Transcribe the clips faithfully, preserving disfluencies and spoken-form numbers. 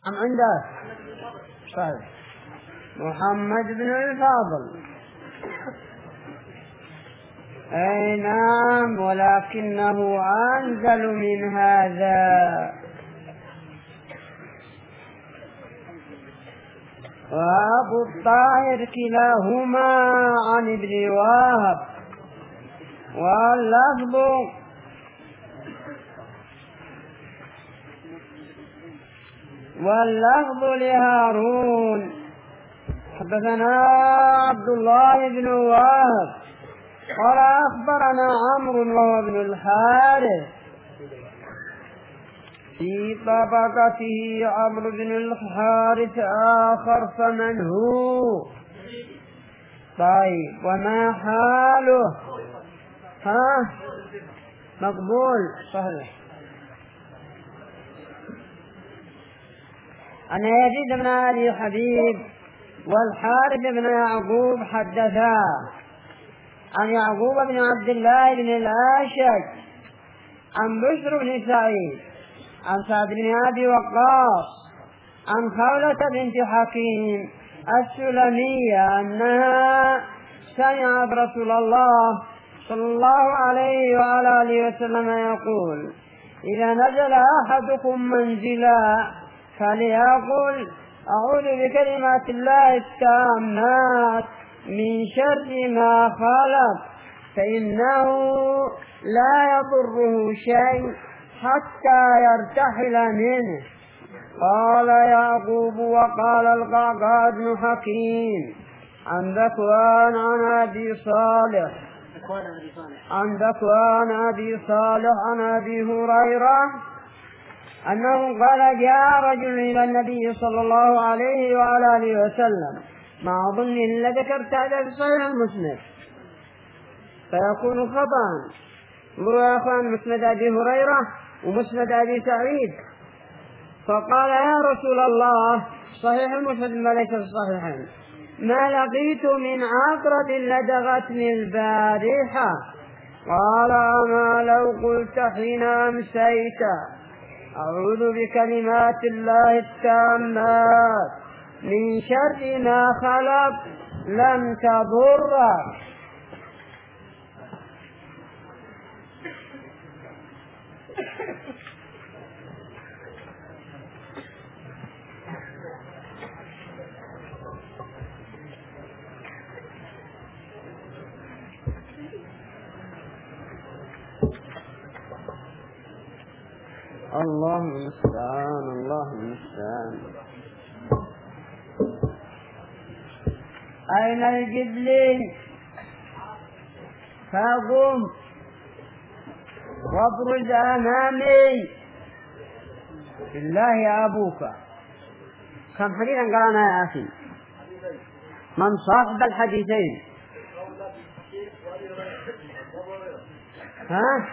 أم عنده صحيح محمد بن الفاضل. أي نعم، ولكنه أنزل من هذا. وأبو الطاهر كلاهما عن ابن وهب، واللفظ واللفظ لهارون. حدثنا عبد الله بن وهب قال أخبرنا عمرو وهو ابن الحارث في طبقته عمرو بن الحارث آخر، فمن هو؟ طيب، وما حاله؟ ها مقبول صحيح. أن يزيد بن أبي حبيب والحارث بن يعقوب حدثا عن يعقوب بن عبد الله بن الأشج عن بشر بن سعيد عن سعد بن أبي وقاص عن خولة بنت حكيم السلمية أنها سمعت رسول الله صلى الله عليه وعلى آله وسلم يقول: إذا نزل أحدكم منزلا فليقل: أعوذ بكلمات الله التامات من شر ما خلق، فإنه لا يضره شيء حتى يرتحل منه. قال يعقوب: وقال القعقاع بن حكيم عن ذكوان عن أبي صالح عن ذكوان أبي صالح عن أبي هريرة أنه قال: جاء رجل إلى النبي صلى الله عليه وعلى آله وسلم، ما أظن إلا ذكرت هذا في صحيح المسند فيكون خطأ. انظروا يا أخوان، مسند أبي هريرة ومسند أبي سعيد. فقال: يا رسول الله، صحيح المسند ما ليس الصحيحين، ما لقيت من عقرب لدغتني البارحة. قال: أما لو قلت حين أمسيت: أعوذ بكلمات الله التامات من شر ما خلق، لم تضرك. الله المستعان الله المستعان. أين الجبلين؟ فقم وابرز أمامي. بالله يا أبوك، كم حديثا قرانا يا أخي؟ من صاحب الحديثين؟ ها؟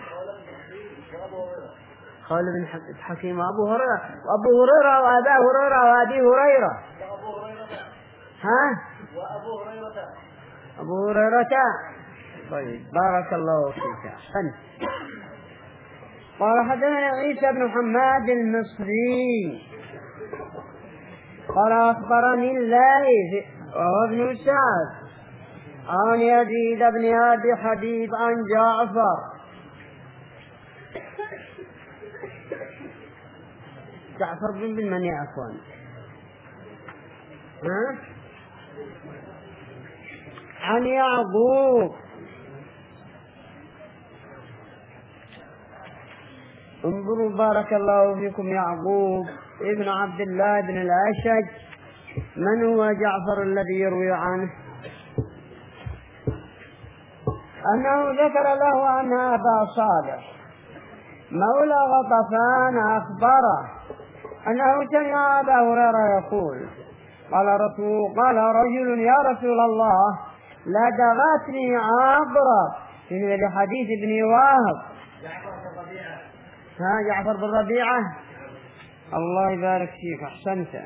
قال ابن حكيم أبو هريرة وأبو هريرة وأبا هريرة وأبي هريرة. ها؟ وأبو هريرة أبو هريرة. طيب، بارك الله فيك. أحسنت. قال: حدثنا عيسى بن حماد المصري قال أخبرني الليث وهو ابن سعد عن يزيد بن أبي حبيب عن جعفر جعفر بن بن من يا أخوان؟ ها؟ عن يعقوب. انظروا بارك الله فيكم، يعقوب ابن عبد الله بن الأشج. من هو جعفر الذي يروي عنه؟ أنه ذكر له أن أبا صالح مولى غطفان أخبره أنه سمع أبا هريرة يقول: قال رسول قال رجل: يا رسول الله، لدغتني عقرب. في حديث ابن وهب. ها جعفر بن ربيعة. الله يبارك فيك، أحسنت.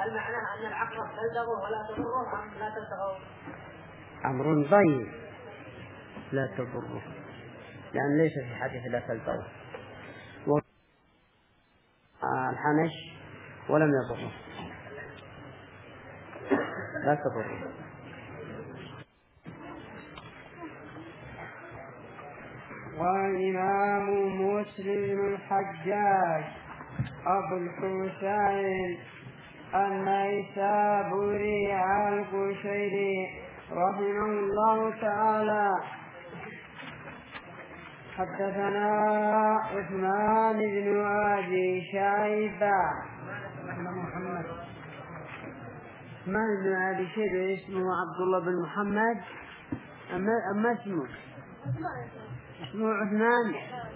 هل معناه أن العقرب تلدغه ولا تضره أم لا تلدغه؟ أمر ضيق لا تضره، لأن ليس في حديث لا تلدغه الحنش ولم يضره لا تضره. والإمام مسلم الحجاج أبو الحسين النيسابوري القشيري رحمه الله تعالى حدثنا عثمان بن أبي شيبة محمد عثمان بن أبي شيبة اسمه عبد الله بن محمد أما اسمه اسمه عثمان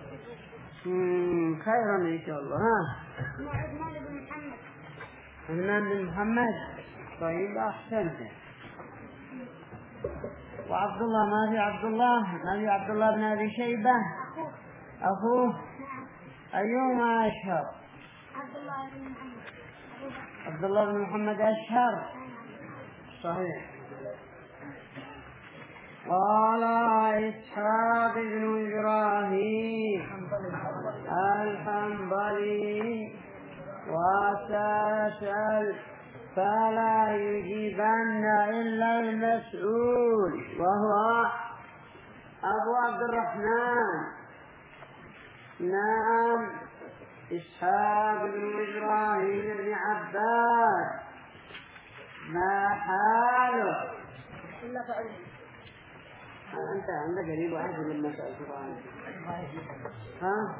خيرا إن شاء الله. ها عثمان بن محمد عثمان بن محمد طيب أحسنت. وعبد الله ما في عبد الله ما في عبد الله بن أبي شيبة أخوه أيهما أشهر؟ عبد الله بن محمد عبد الله بن محمد أشهر صحيح. قال إسحاق بن إبراهيم الحنظلي وسأسأل فلا يجيبن إلا المسؤول وهو أبو عبد الرحمن. نعم إسحاق بن إبراهيم بن عباس ما حاله؟ أنت عندك قريب واحد من المسائل القرآن ها؟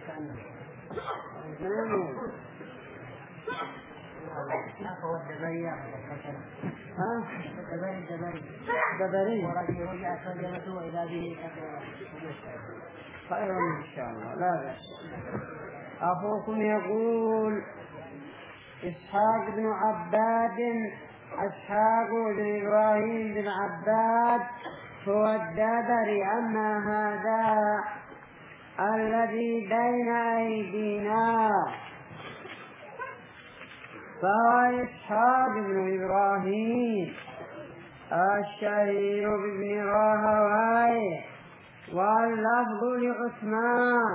هو الدبري ها؟ الدبري الدبري دبري ورجل رجع ترجمته إلى به خير إن شاء الله لا بأس. أخوكم يقول إسحاق بن عباد إسحاق بن إبراهيم بن عباد هو الدبري. أما هذا الذي بين أيدينا فهو إسحاق بن إبراهيم الشهير بابن راهويه واللفظ لعثمان.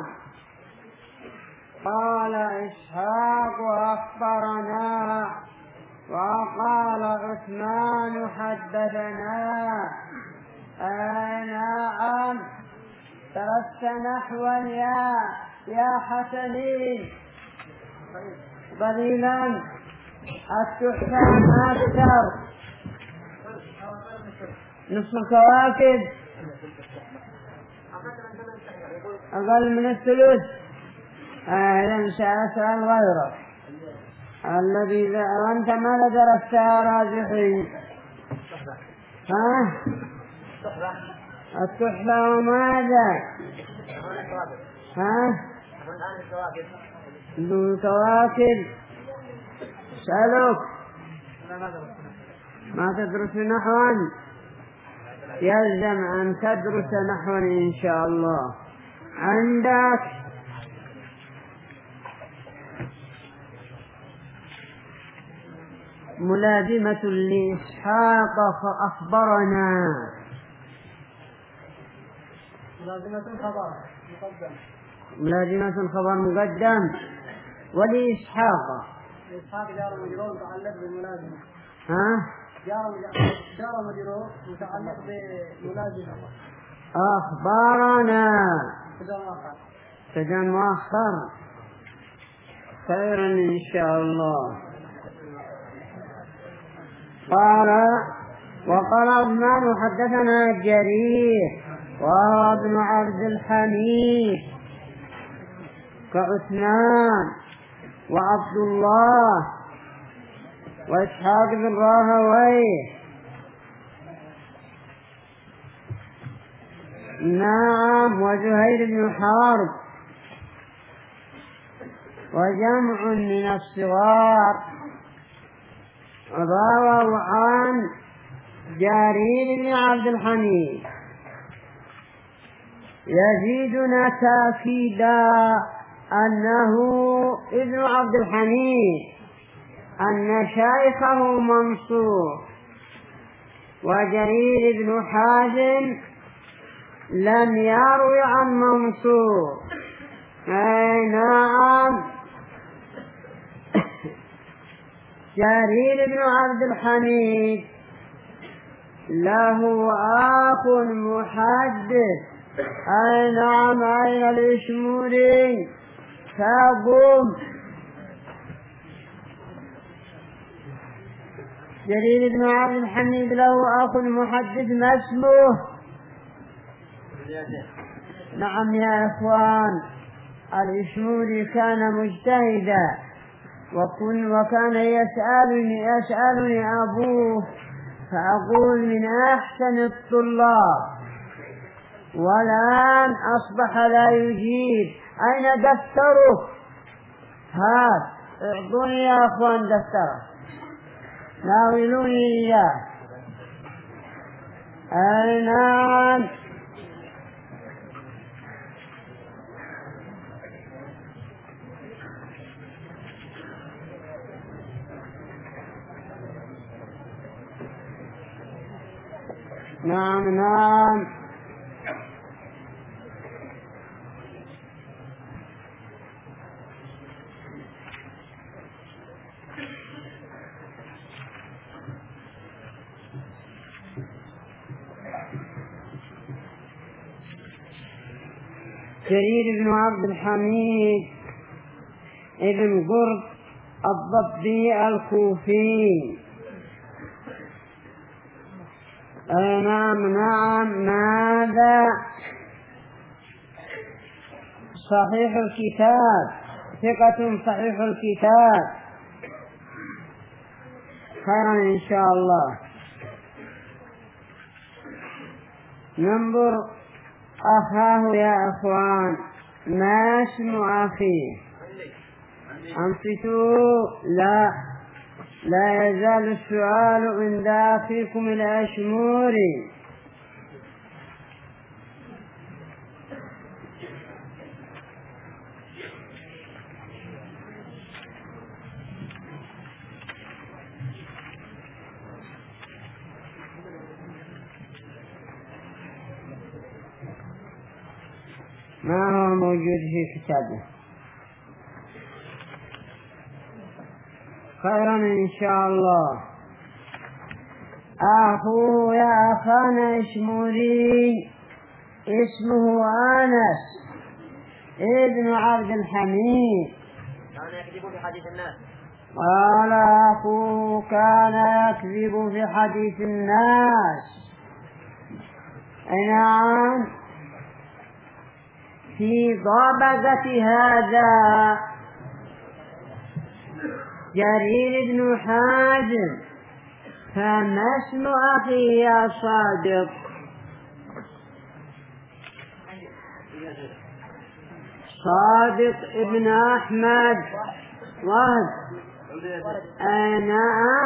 قال إسحاق أخبرنا وقال عثمان حدثنا. نعم درست نحوا يا يا حسنين قليلا التحفة أكثر نصف الكواكب أقل من الثلث. أهلا سأسأل غيرك الذي أنت ما درست راجحين. ها التحفة وماذا؟ ها الكواكب سألوك ما تدرس نحوا يلزم أن تدرس نحوا إن شاء الله. عندك ملازمة لإسحاق فأخبرنا ملازمة خبر مقدم ملازمة خبر مقدم ولإسحاق إسحاق جار مجرور متعلق بالملازمة. ها جار مجرور متعلق بملازمة أخبارنا كذا مؤخر خيرا إن شاء الله. قال وقال عثمان حدثنا جرير وهو ابن عبد الحميد كعثمان وعبد الله وإسحاق بن راهويه. نعم وزهير بن حرب وجمع من الصغار رواه عن جرير بن عبد الحميد. يزيدنا تأكيدا أنه ابن عبد الحميد أن شيخه منصور، وجرير بن حازم لم يروي عن منصور. أي نعم، جرير بن عبد الحميد له أخ محدث. أي نعم، أين الإشموري؟ فقم. جرير بن عبد الحميد له أخ محدث ما اسمه؟ نعم يا إخوان، الإشموري كان مجتهدا، وكن وكان يسألني يسألني أبوه فأقول من أحسن الطلاب، والآن أصبح لا يجيب. أين دفتره؟ هات اعطوني يا أخوان دفتره، ناولوني إياه. أي نعم، نعم نعم. جرير بن عبد الحميد ابن قرط الضبي الكوفي. أي نعم نعم. ماذا؟ صحيح الكتاب، ثقة صحيح الكتاب. خيرا إن شاء الله. ننظر أخاه يا أخوان، ما اسم أخيه؟ أنصتوا. لا لا يزال السؤال عند أخيكم الأشموري. ما هو موجود في كتابه؟ خيرا إن شاء الله. أخوه يا أخانا إشموري اسمه أنس ابن عبد الحميد. كان يكذب في حديث الناس. قال أخوه كان يكذب في حديث الناس. نعم. في ضبذة هذا جرير بن حازم، فما اسم أخي يا صادق؟ صادق ابن أحمد وهب. أنا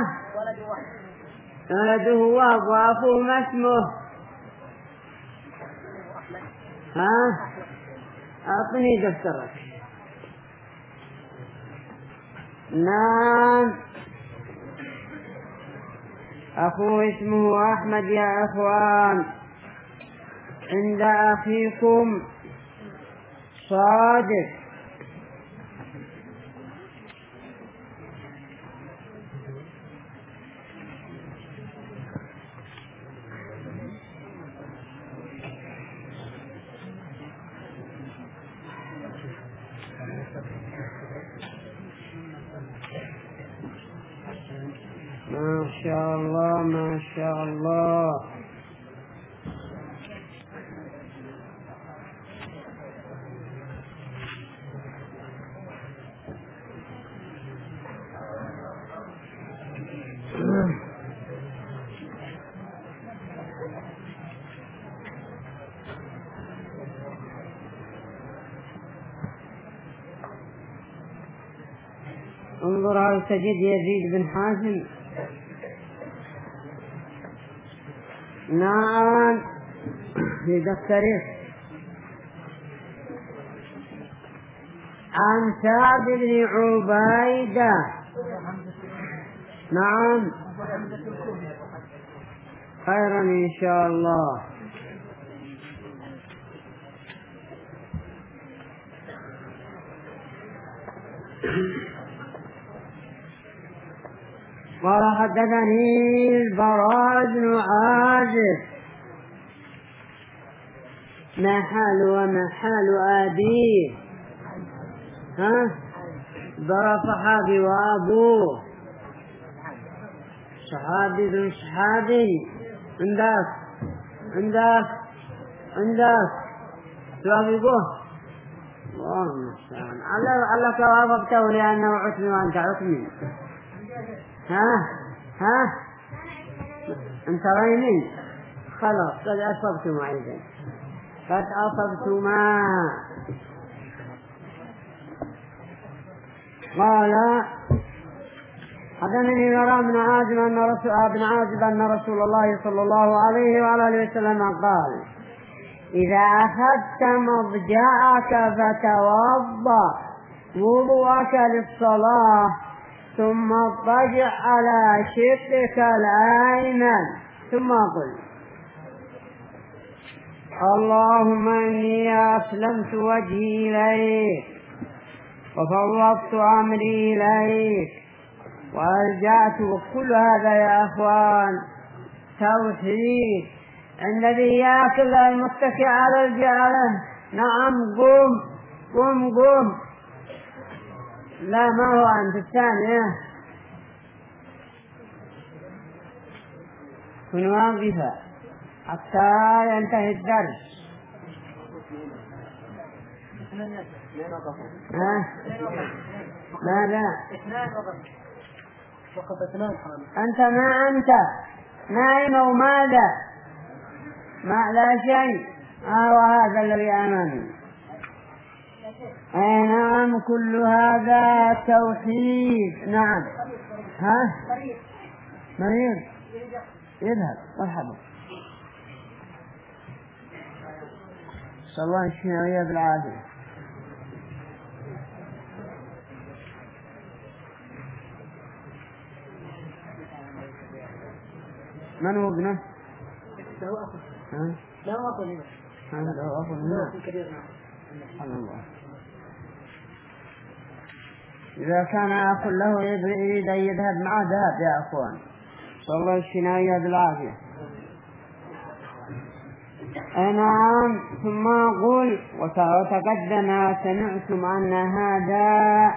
ولده وهب، وأخوه ما اسمه؟ ها؟ أعطني دفترك. نعم، أخوه اسمه أحمد يا أخوان. عند أخيكم صادق. ما شاء الله ما شاء الله. انظر هل تجد يزيد بن حازم. نعم في دفتره. عن سعد بن عبيدة نعم خيرا إن شاء الله. قال حدثني البراء بن عازب محل ومحل أبيه ها براء صحابي وأبوه صحابي ذو صحابي عندك عندك عندك توافقه الله المستعان. علك وافقته لأنه عثمي وأنت عثمي. ها ها أنت ريني خلاص قد أصبتما أيضا قد أصبتما. قال حدثني براء بن عازب أن رسول ابن عازب أن رسول الله صلى الله عليه وعلى اله وسلم قال إذا أخذت مضجعك فتوضأ وضوءك للصلاة ثم اضطجع على شقك الأيمن ثم قل اللهم إني أسلمت وجهي إليك وفوضت أمري إليك وألجأت. كل هذا يا أخوان توحيد. الذي يأكل المتكئ على الجعلة نعم قم قم قم لا ما هو أنت الثانية كن واقفا حتى ينتهي الدرس. ها لا لا أنت ما أنت نائم وماذا ما لا شيء. آه وهذا الذي أمامي. أي نعم كل هذا توحيد. نعم ها مريض يذهب مرحبا صلى الله عليه بالعافية. من هو ابنه؟ له أخ. ها؟ له أخ هنا. هذا له أخ هنا. سبحان الله. إذا كان أخ له يريد أن يذهب معه ذهب يا أخوان. صلى الله الشناية بالعافية. نعم ثم أقول وتقدم سمعتم أن هذا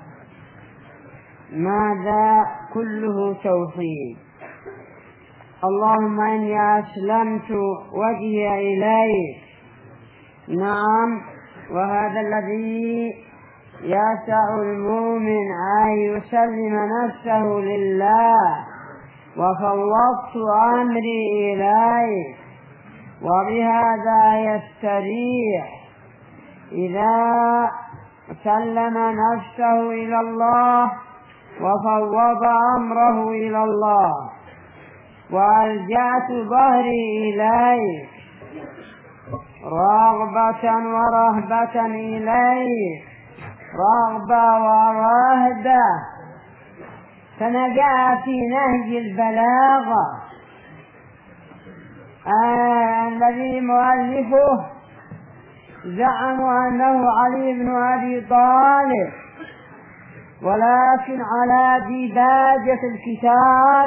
ماذا كله توحيد. اللهم إني أسلمت وجهي إليك. نعم وهذا الذي يسع المؤمن أن يسلم نفسه لله وفوضت أمري إليك. وبهذا يستريح إذا سلم نفسه إلى الله وفوض أمره إلى الله وألجأت ظهري إليك رغبة ورهبة إليك رغبة ورهبة. فنجاء في نهج البلاغة آه الذي مؤلفه زعموا أنه علي بن أبي طالب ولكن على ديباجة الكتاب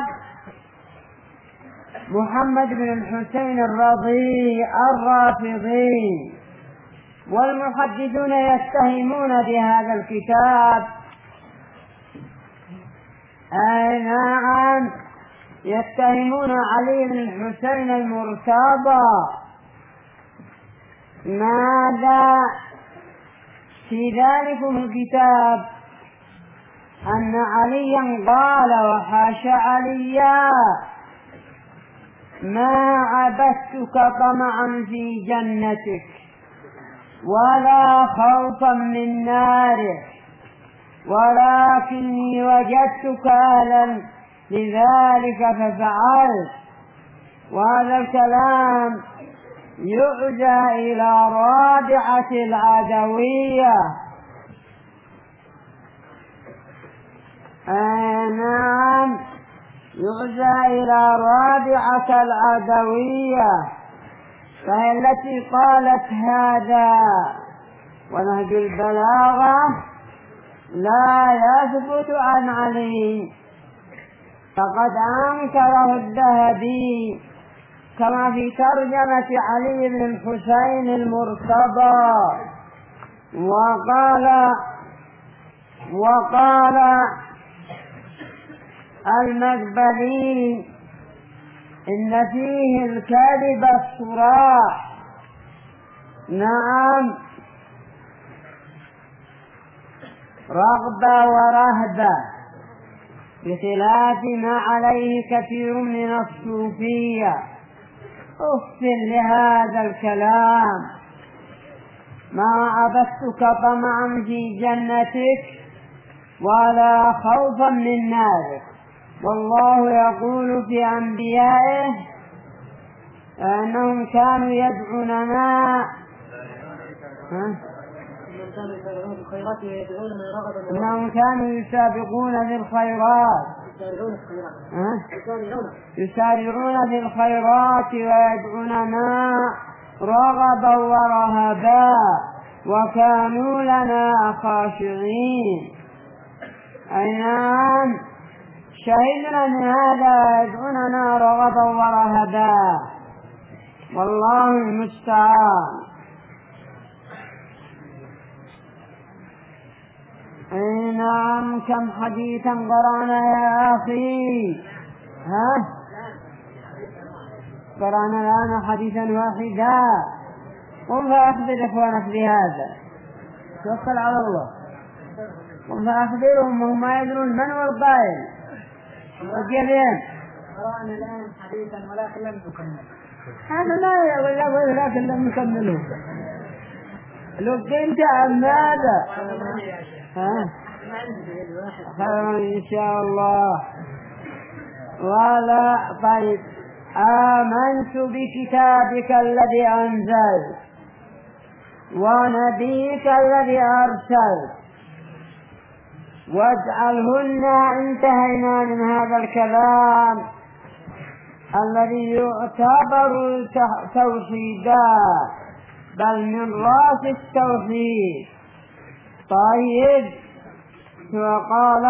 محمد بن الحسين الرضي الرافضي. والمحدثون يتهمون بهذا الكتاب أي نعم يتهمون علي بن الحسين المرتضى. ماذا في ذلك الكتاب؟ أن عليا قال وحاشا عليا ما عبدتك طمعا في جنتك ولا خوفا من نارك ولكني وجدتك أهلا لذلك ففعلت. وهذا الكلام يعزى إلى رابعة العدوية. آه نعم يعزى إلى رابعة العدوية، فهي التي قالت هذا. ونهج البلاغة لا يثبت عن علي، فقد أنكره الذهبي كما في ترجمة علي بن الحسين المرتضى. وقال وقال المقبلي إن فيه الكذب الصراح. نعم، رغبة ورهبة، بخلاف ما عليه كثير من الصوفية. أفل لهذا الكلام، ما عبدتك طمعا في جنتك ولا خوفا من نارك. والله يقول في أنبيائه أنهم كانوا يدعوننا أنهم كانوا يسابقون في الخيرات يسارعون في الخيرات ويدعوننا رغبا ورهبا وكانوا لنا خاشعين. أي نعم، شهدنا من هذا يدعوننا رغبا ورهبا، والله المستعان. أي نعم، كم حديثا قرأنا يا أخي. ها قرأنا الآن حديثا واحدا. قم فأخبر إخوانك بهذا، توكل على الله. قم فأخبرهم وهم ما يدرون من هو القائل. وكيفين قرأنا الآن حديثا ولكن لم نكمل. هذا لا يقول لك ولكن لم نكمله. لو كنت عن ماذا؟ ها إن شاء الله. ولا طيب، آمنت بكتابك الذي أنزلت ونبيك الذي أرسلت واجعلهن. انتهينا من هذا الكلام الذي يعتبر توحيدا، بل من رأس التوحيد. طيب، وقال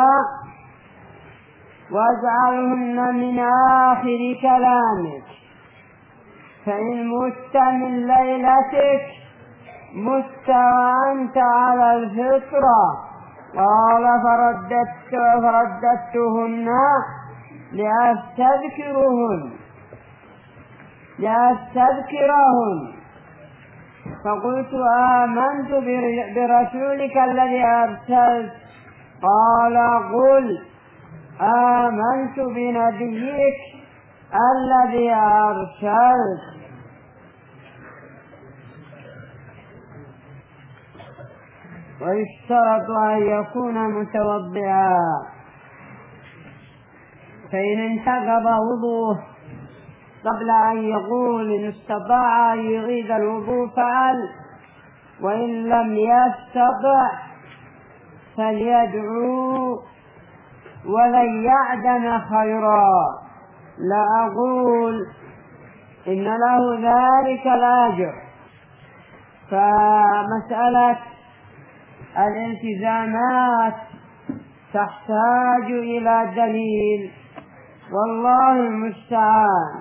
واجعلهن من آخر كلامك، فإن مت من ليلتك مت وأنت على الفطرة. قال فرددت فرددتهن لأستذكرهن لأستذكرهن فقلت آمنت برسولك الذي أرسلت. قال قل آمنت بنبيك الذي أرسلت. ويشترط أن يكون متوضئا، فإن انتقض وضوءه قبل أن يقول إن استطاع أن يعيد الوضوء فعل، وإن لم يستطع فليدعو ولن يعدم خيرا. لا أقول إن له ذلك الأجر، فمسألة الالتزامات تحتاج إلى دليل، والله المستعان.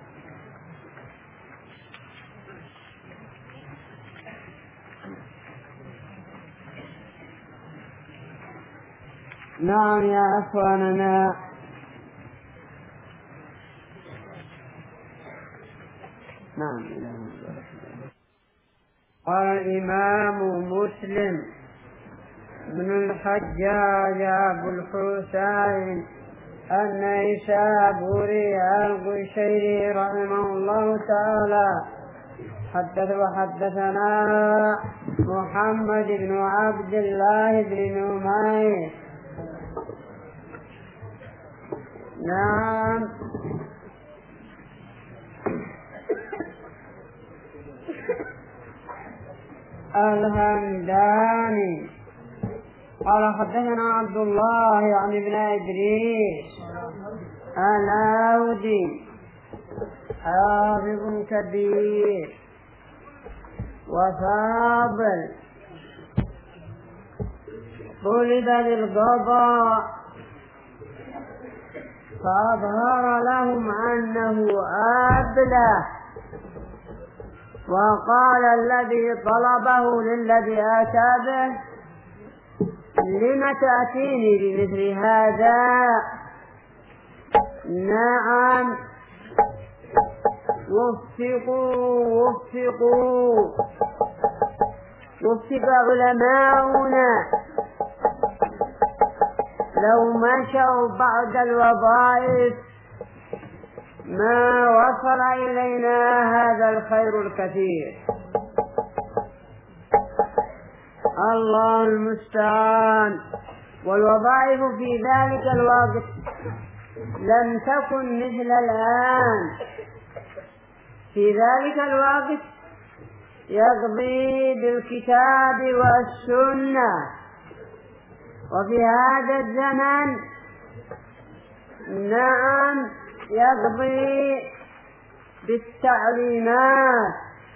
نعم يا أخواننا، نعم. قال الإمام مسلم بن الحجاج أبو الحسين النيسابوري القشيري رحمه الله تعالى حدث وحدثنا محمد بن عبد الله بن نمير. نعم، الهمداني قال حدثنا عبد الله يعني ابن إدريس الأودي حافظ كبير وفاضل طلب للقضاء فأظهر لهم أنه أبله، وقال الذي طلبه للذي أتى به: لم تأتيني بمثل هذا؟ نعم، وفقوا وفقوا وفق علماؤنا لو مشوا بعد الوظائف ما وصل إلينا هذا الخير الكثير. الله المستعان. والوظائف في ذلك الوقت لم تكن مثل الآن. في ذلك الوقت يقضي بالكتاب والسنة، وفي هذا الزمن نعم يقضي بالتعليمات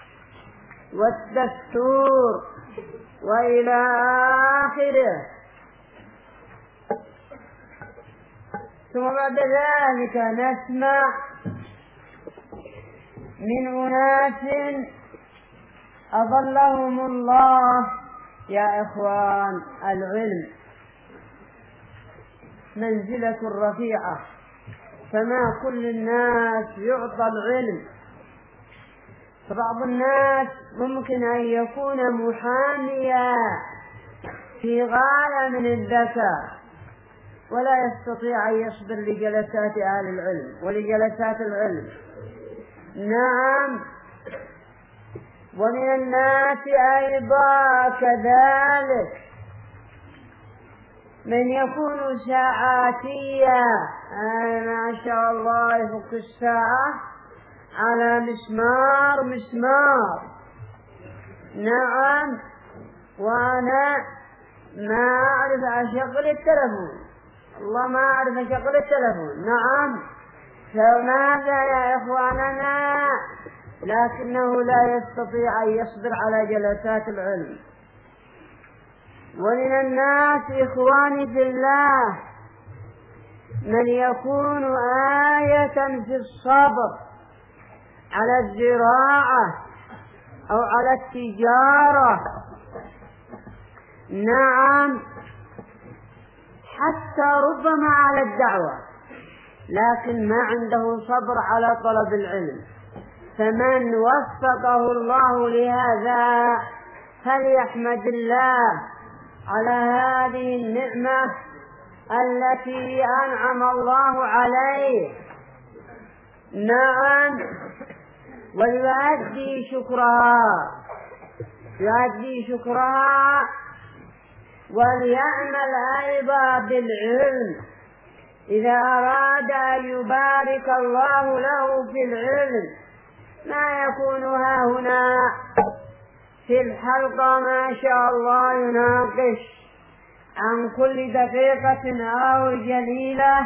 والدستور وإلى آخره. ثم بعد ذلك نسمع من أناس أضلهم الله. يا إخوان، العلم منزلة رفيعة، فما كل الناس يعطى العلم. فبعض الناس ممكن أن يكون محاميا في غاية من الذكاء ولا يستطيع أن يصبر لجلسات أهل العلم ولجلسات العلم. نعم، ومن الناس أيضا كذلك من يكون ساعاتيا، ما شاء الله يفك الساعة على مسمار مسمار. نعم، وأنا ما أعرف أشغل التلفون، والله ما أعرف أشغل التلفون. نعم، فماذا يا إخواننا؟ لكنه لا يستطيع أن يصبر على جلسات العلم. ومن الناس إخواني في الله من يكون آية في الصبر على الزراعة أو على التجارة. نعم، حتى ربما على الدعوة، لكن ما عنده صبر على طلب العلم. فمن وفقه الله لهذا فليحمد الله على هذه النعمة التي أنعم الله عليه. نعم، ويؤدي شكرها يؤدي شكرها وليعمل أيضا بالعلم. إذا أراد أن يبارك الله له في العلم ما يكون ها هنا في الحلقة ما شاء الله يناقش عن كل دقيقة أو جليلة،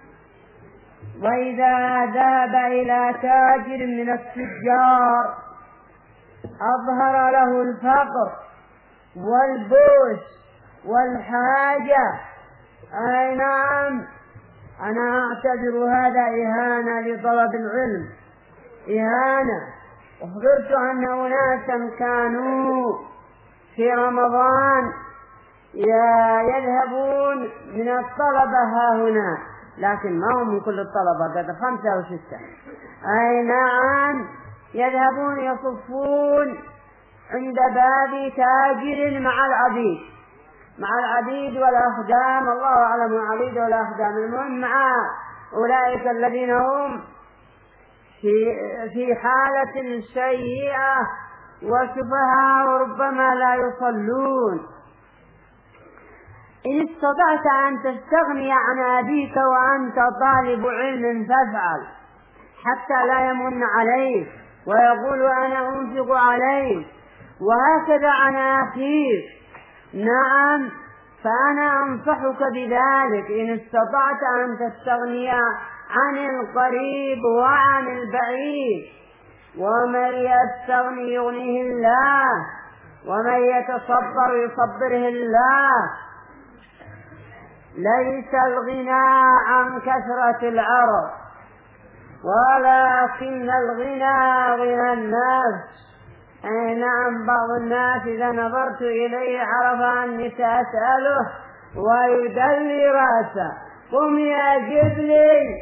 وإذا ذهب إلى تاجر من التجار أظهر له الفقر والبؤس والحاجة. أي نعم، أنا أعتبر هذا إهانة لطلب العلم، إهانة. أخبرت أن أناسا كانوا في رمضان يذهبون من الطلبة ها هنا، لكن ما هم من كل الطلبة، قد خمسة أو ستة. أي نعم، يذهبون يصفون عند باب تاجر مع العبيد مع العبيد والأخدام، الله أعلم العبيد والأخدام، المهم مع أولئك الذين هم في في حالة سيئة وسفهاء وربما لا يصلون. إن استطعت أن تستغني عن أبيك وأنت طالب علم فافعل، حتى لا يمن عليك ويقول أنا أنفق عليك، وهكذا عن أخيك. نعم، فأنا أنصحك بذلك إن استطعت أن تستغني عن القريب وعن البعيد. ومن يستغني يغنيه الله، ومن يتصبر يصبره الله. ليس الغنى عن كثرة العرض، ولكن الغنى غنى الناس. أي نعم، بعض الناس إذا نظرت إليه عرف أني سأسأله ويدلي رأسه. قم يجب لي.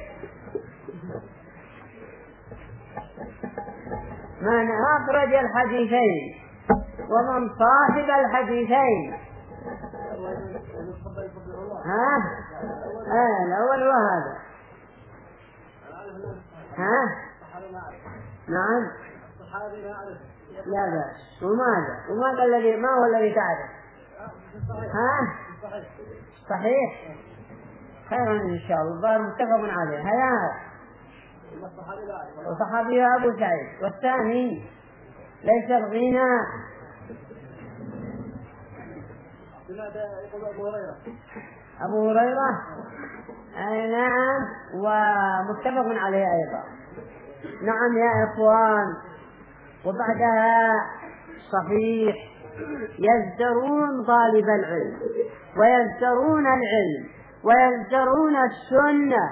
من أخرج الحديثين ومن صاحب الحديثين؟ ها؟ آه الأول وهذا. ها؟ نعم. لا بأس. وماذا؟ وماذا الذي ما هو الذي تعرف؟ ها؟ صحيح. خير إن شاء الله، متفق عليه. هيا وصحابي أبو سعيد. والثاني ليس الغنى. أبو هريرة. أي نعم، ومتفق عليه أيضا. نعم يا إخوان. وبعدها صحيح يزدرون طالب العلم ويزدرون العلم ويزدرون السنة.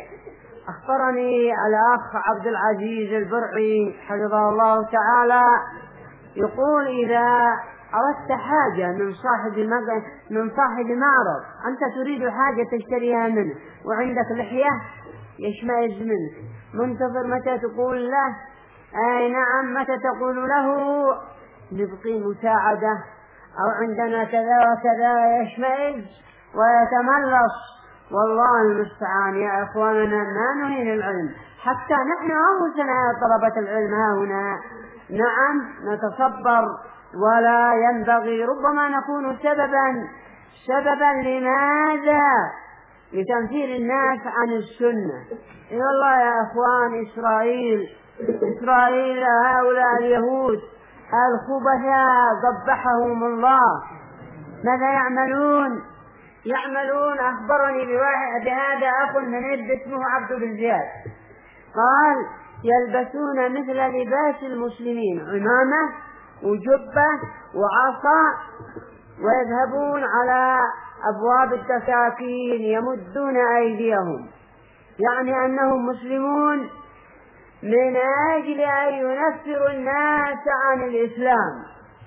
أخبرني الأخ عبد العزيز البرعي حفظه الله تعالى يقول إذا أردت حاجة من صاحب من صاحب معرض، أنت تريد حاجة تشتريها منه وعندك لحية يشمئز منك، منتظر متى تقول له. أي نعم، متى تقول له نبقي مساعدة أو عندنا كذا وكذا، يشمئز ويتملص. والله المستعان يا إخواننا. ما نهين العلم حتى نحن أنفسنا طلبة العلم ها هنا. نعم نتصبر، ولا ينبغي ربما نكون سببا سببا لماذا؟ لتنفير الناس عن السنة. إن الله يا إخوان إسرائيل إسرائيل هؤلاء اليهود الخبثاء قبحهم الله ماذا يعملون؟ يعملون. أخبرني بهذا أخ من إبن اسمه عبد بن زياد قال يلبسون مثل لباس المسلمين، عمامة وجبة وعصا، ويذهبون على أبواب التساكين يمدون أيديهم، يعني أنهم مسلمون من أجل أن ينفروا الناس عن الإسلام.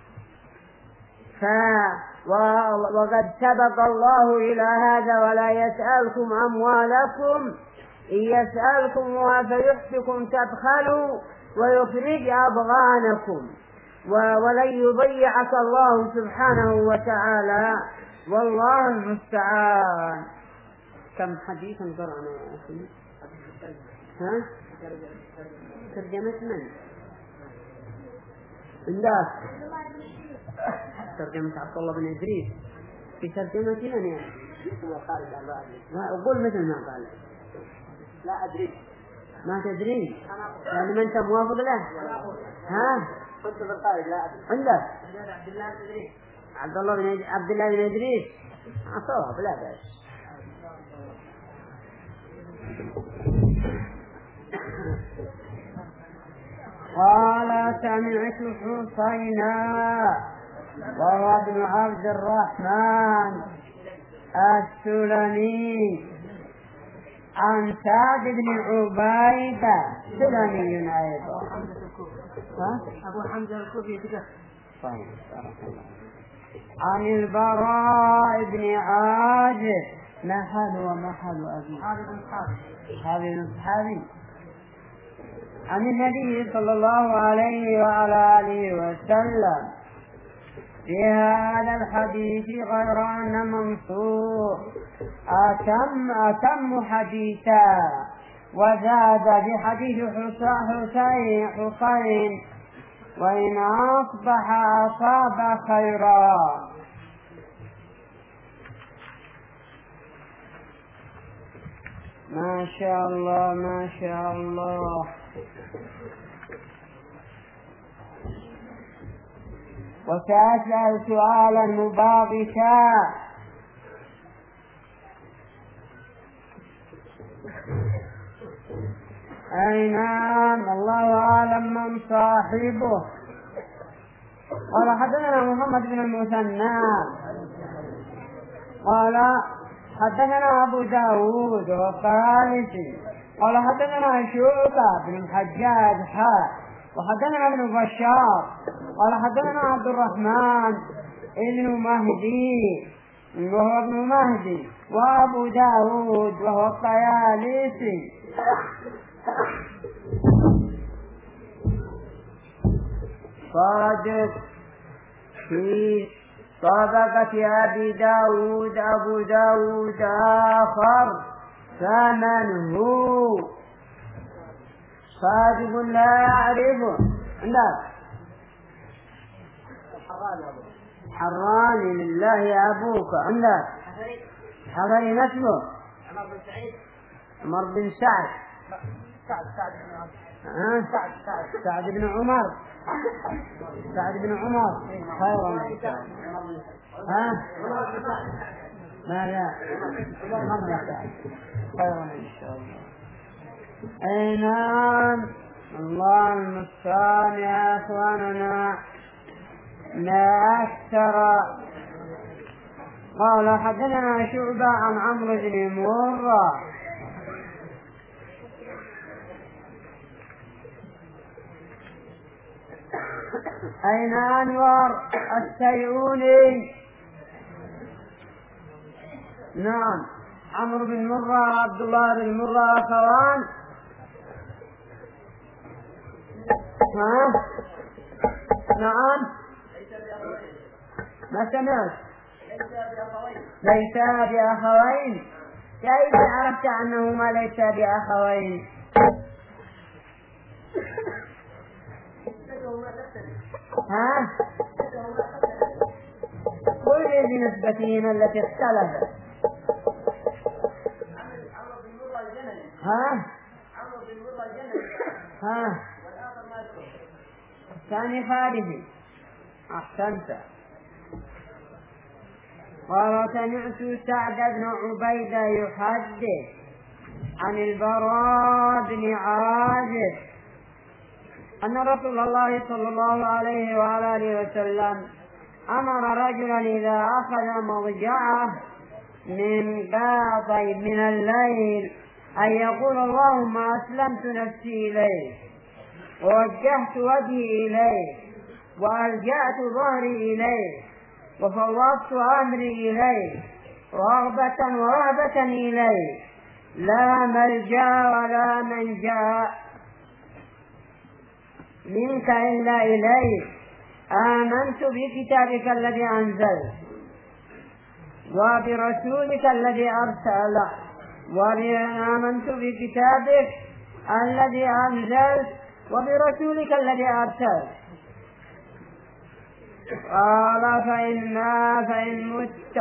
ف وقد سبق الله إلى هذا ولا يسألكم أموالكم إن يسألكم فيحفكم تبخلوا ويخرج أبغانكم ولن يضيعك الله سبحانه وتعالى. والله المستعان. كم حديثا قرأنا يا أخي؟ ها؟ ترجمة من؟ الله ترجمة عبد الله بن إدريس. في ترجمة من يعني؟ أقول مثل ما قال. لا أدري. ما تدري؟ يعني ما أنت موافق له؟ ها؟ كنت بالقائد لا أدري. عندك؟ عبد الله بن إدريس. عبد الله بن عبد الله بن إدريس. صواب لا بأس. قال سمعت حسينا وهو ابن عبد الرحمن السلمي عن سعد بن عبيدة سلمي أيضا. أبو حمزة الكوفي كده. عن البراء بن عازب. ما حال وما حال أبي؟ حال صحابي. عن النبي صلى الله عليه وعلى آله وسلم في هذا الحديث غير أن منصور أتم أتم حديثا، وزاد بحديث حسين حسين وإن أصبح أصاب خيرا. ما شاء الله ما شاء الله. وسأسأل سؤالا مباغتا أي نعم، الله أعلم من صاحبه. قال حدثنا محمد بن المثنى قال حدثنا أبو داود والطيالسي قال حدثنا شعبة بن الحجاج حاء وحدثنا ابن بشار قال حدثنا عبد الرحمن ابن مهدي وهو ابن مهدي وأبو داود وهو الطيالسي صادق في طبقة أبي داود أبو داود آخر فمن هو صادق لا يعرفه. لا حراني لله أبوك. عندك حضري نسبه عمر بن سعد سعد سعد بن ها سعد سعد سعد بن عمر سعد بن عمر خيرا. ها ما لا خيرا إن شاء الله. أي نعم، الله المستعان يا أخواننا ما أكثر. قال حدثنا شعبة عن عمرو بن مرة أين أنور السيئوني. نعم، عمرو بن مرة عبد الله بن مرة أخوان. ها نعم ما سمعت. ليس بأخوين. كيف عرفت أنهما ليس بأخوين؟ ها قل بنسبتهما التي اختلفت. ها ها الثاني خارجي. أحسنت. قال سمعت سعد بن عبيدة يحدث عن البراء بن عازب أن رسول الله صلى الله عليه وعلى آله وسلم أمر رجلا إذا أخذ مضجعه من باطي من الليل أن يقول اللهم أسلمت نفسي إليك ووجهت وجهي إليك وألجأت ظهري إليك وفوضت أمري إليك رغبة ورهبة إليك لا ملجأ ولا منجا منك إلا إليك آمنت بكتابك الذي أنزلت وبرسولك الذي أرسلت وآمنت بكتابك الذي أنزلت وبرسولك الذي أرسلت. قال فإن ما فإن مت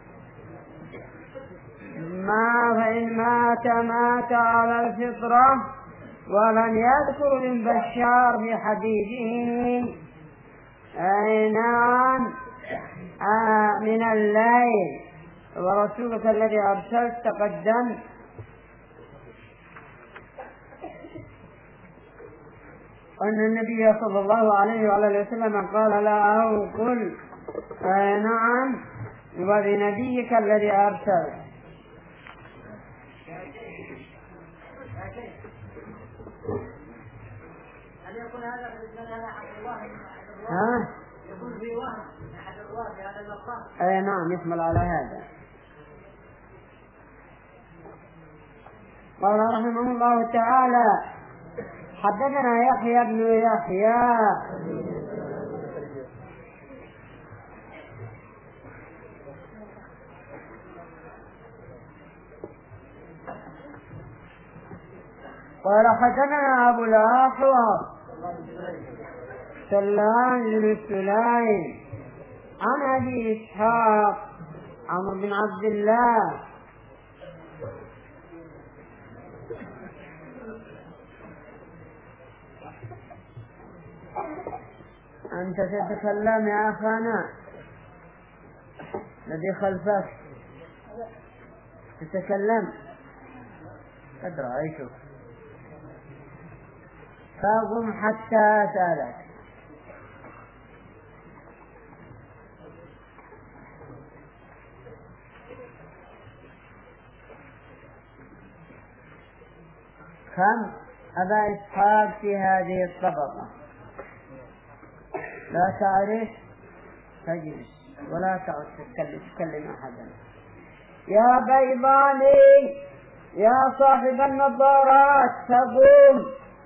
ما فإن مات مات على الفطرة. ولم يذكر ابن بشار في حديثه أي نعم آه من الليل ورسولك الذي أرسلت تقدم. أن النبي صلى الله عليه وعلى وسلم قال لا أو قل أي نعم وبنبيك الذي أرسل. يكون هذا بالنسبة لنا عبد الله ها يكون في وهم أحد الرواه في هذا المقام. أي نعم يحمل على هذا. قال رحمه الله تعالى حدثنا يحيى بن يحيى قال حدثنا أبو الأحوص سلام بن سليم عن أبي إسحاق عمرو بن عبد الله أنت تتكلم يا أخانا الذي خلفك تتكلم. قد رأيته فقم حتى أسألك. كم أبا إسحاق في هذه الطبقة؟ لا تعرف تجلس ولا تعد تتكلم تكلم أحدا. يا بيضاني يا صاحب النظارات تقوم.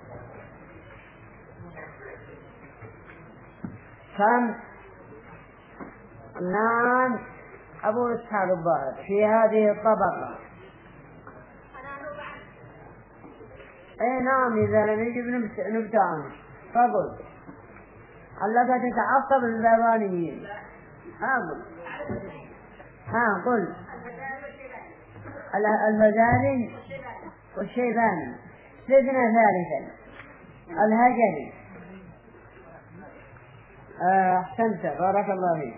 كم؟ نعم أبو إسحاق الضارب في هذه الطبقة. اي نعم إذا لم يجب نبتعه فقل ألك تتعصب البيضانيين. ها قل ها قل الهذاني والشيباني. سيدنا ثالثا الهجري. أحسنت بارك الله فيك.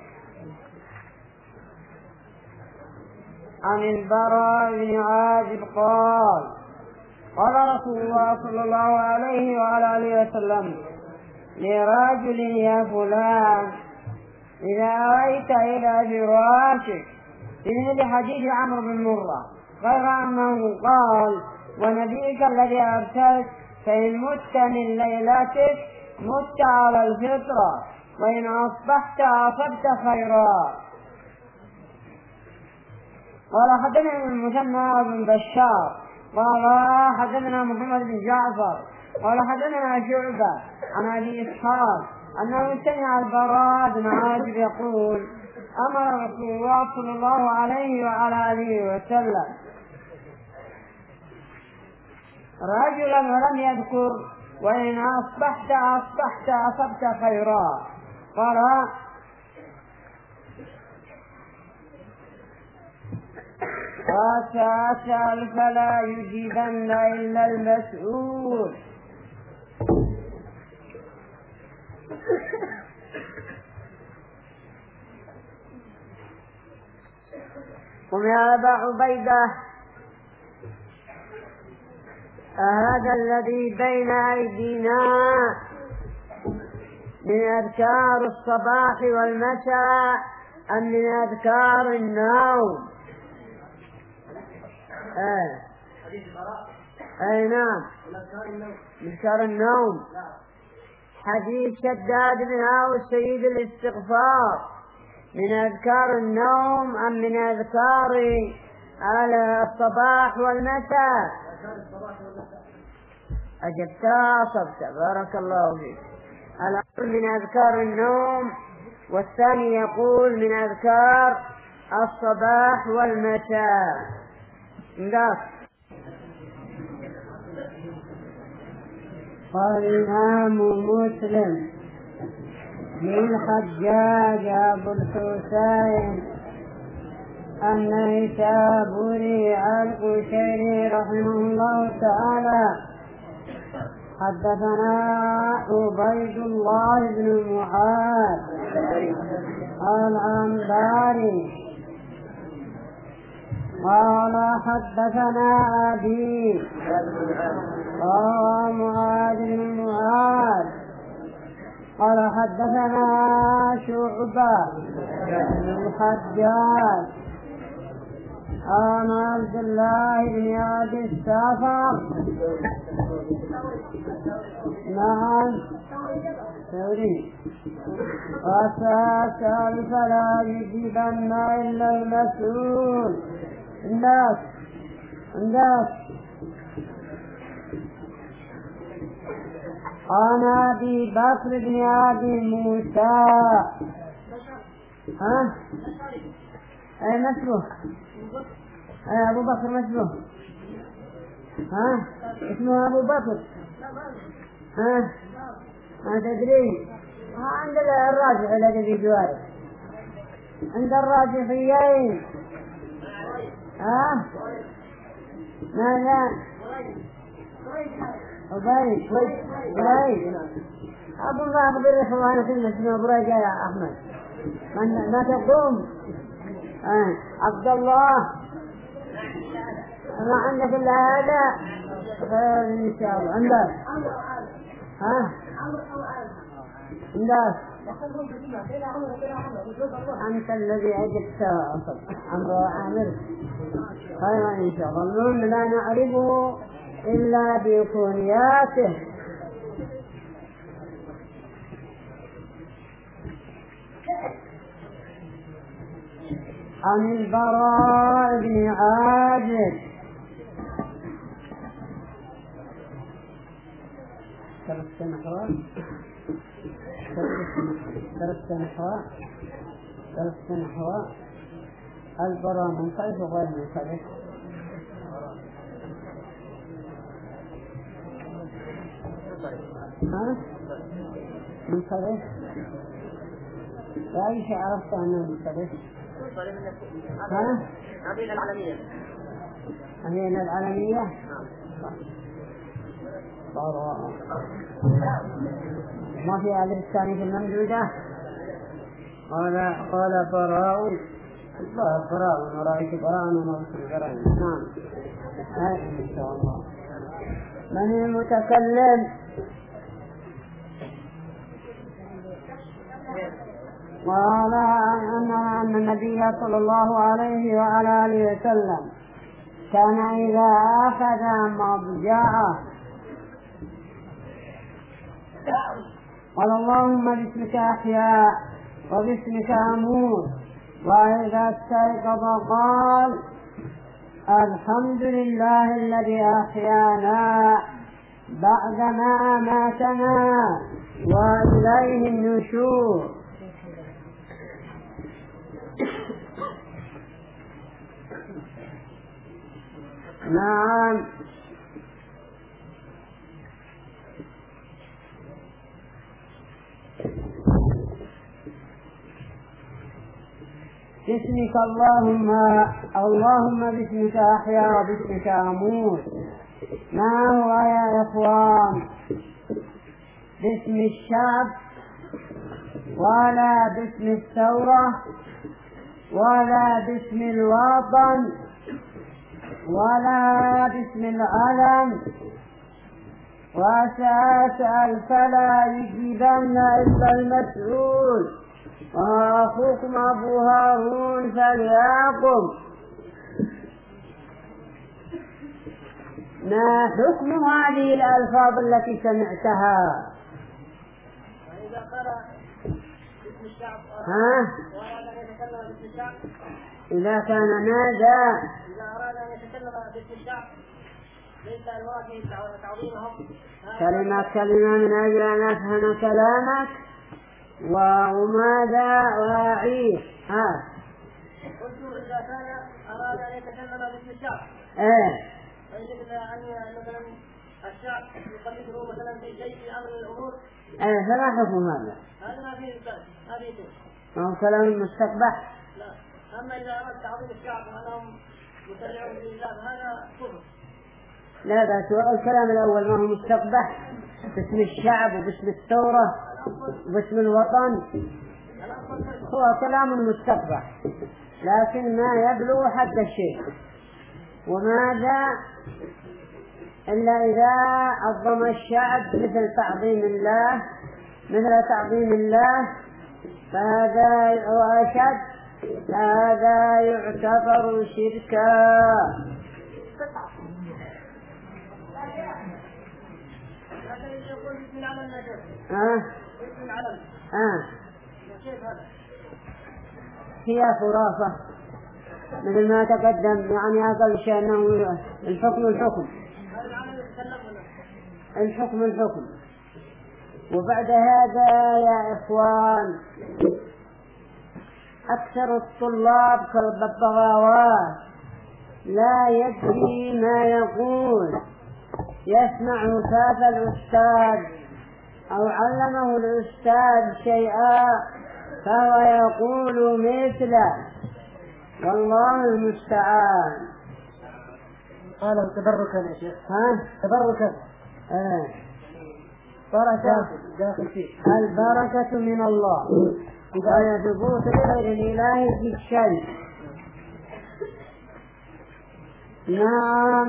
عن البراء بن عازب قال قال رسول الله صلى الله عليه وعلى آله وسلم لرجل يا فلان إذا أويت إلى فراشك في حديث عمرو بن مرة غير أنه قال ونبيك الذي أرسلت فإن مت من ليلتك مت على الفطرة وإن أصبحت أصبت خيرا. قال حدثنا المثنى بن بشار قال حدثنا محمد بن جعفر قال حدثنا شعبة عن أبي إسحاق أنه سمع البراء بن عازب يقول أمر رسول الله صلى الله عليه وعلى آله وسلم رجلا ولم يذكر وإن أصبحت أصبحت أصبت خيرا. قال وسأسأل فلا يجيبن إلا المسؤول. قم يا أبا عبيدة أهذا الذي بين أيدينا من أذكار الصباح والمساء أم من أذكار النوم؟ آه. أي نعم أذكار النوم. حديث شداد بن عوف سيد الاستغفار من أذكار النوم أم من أذكار الصباح والمساء؟ أجبت أصبت بارك الله فيك. الأول من أذكار النوم والثاني يقول من أذكار الصباح والمساء. لا. قال الإمام مسلم من حجاج أبو الحسين النيسابوري القشيري رحمه الله تعالى حدثنا عبيد الله بن معاذ العنباري قال حدثنا أبي قال معاذ بن معاذ قال حدثنا شعبة بن الحجاج عن عبد الله بن أبي السفر نعم ثوري وسأسأل فلا يجيبن إلا المسؤول. الناس الناس عن أبي بكر بن أبي موسى ها أي مسلوه أي أبو بكر مسلوه ها اسمه أبو بكر ها ما تدري عند الراجح الذي في جواره عند الراجحيين ها ماذا أبي بريد أبو الله أخبر إخوانك إن اسمه بريد يا أحمد ما تقوم آه. عبد الله ما عندك إلا هذا خير إن شاء الله. عندك ها عندك أنت الذي أجبت عمرو عامر خير إن شاء الله. المهم لا نعرفه إلا بكنياته. عن البراء بن عازب درست نحو درست نحو درست نحو البراء منصرف وغير منصرف. ها منصرف وأي شيء عرفت أنه منصرف؟ ها؟ هذه العالمية. هذه العالمية. براء ما في هذه الثانية الممدودة. قال قال براء الله براء ورأيت براء ونرسل براء. نعم هذا إن شاء الله. من المتكلم؟ قال أن النبي صلى الله عليه وعلى آله وسلم كان إذا أخذ مضجعه قال اللهم باسمك أحيا وباسمك أموت. وإذا استيقظ قال الحمد لله الذي أحيانا بعدما أماتنا وإليه النشور. نعم باسمك اللهم اللهم باسمك أحيا وباسمك أموت. ما هو يا إخوان باسم الشعب ولا باسم الثورة ولا باسم الوطن ولا باسم العلم. وسأسأل فلا يجيبن إلا المسؤول. وأخوكم أبو هارون فليقم. ما حكم هذه الألفاظ التي سمعتها؟ وإذا قال باسم الشعب ها؟ وأراد أن يتكلم باسم الشعب إذا كان ماذا؟ إذا أراد أن يتكلم باسم الشعب ليس المراد به تعظيمهم. كلمة كلمة من أجل أن أفهم كلامك وماذا وأعيش. ها قلت إذا كان أراد أن يتكلم باسم الشعب إيه فيجب أن مثلا الشعب يقلده مثلا في شيء في أمر الأمور. إيه فلا حكم هذا؟ هذا ما فيه ما فيه شيء. ما هو كلام مستقبح. لا. أما إذا أراد تعظيم الشعب وأنهم يسرعون في الله هذا كفر. لا بأس. الكلام الأول ما هو مستقبح باسم الشعب وباسم الثورة وباسم الوطن هو كلام مستقبح لكن ما يبلغ حد الشيء. وماذا إلا إذا عظم الشعب مثل تعظيم الله مثل تعظيم الله فهذا وأشد هذا يعتبر شركا. آه. آه. هي خرافة مثل ما تقدم. يعني أقل شيء أنه الحكم الحكم الحكم الحكم. وبعد هذا يا إخوان أكثر الطلاب كالببغاوات لا يدري ما يقول. يسمع هتاف الأستاذ أو علمه الأستاذ شيئا فهو يقول مثله والله المستعان. قال تبركا يا شيخ. ها تبركا. آه. بركة داخل فيه. البركة من الله وهي ثبوت الخير الإلهي في الشيء. نعم.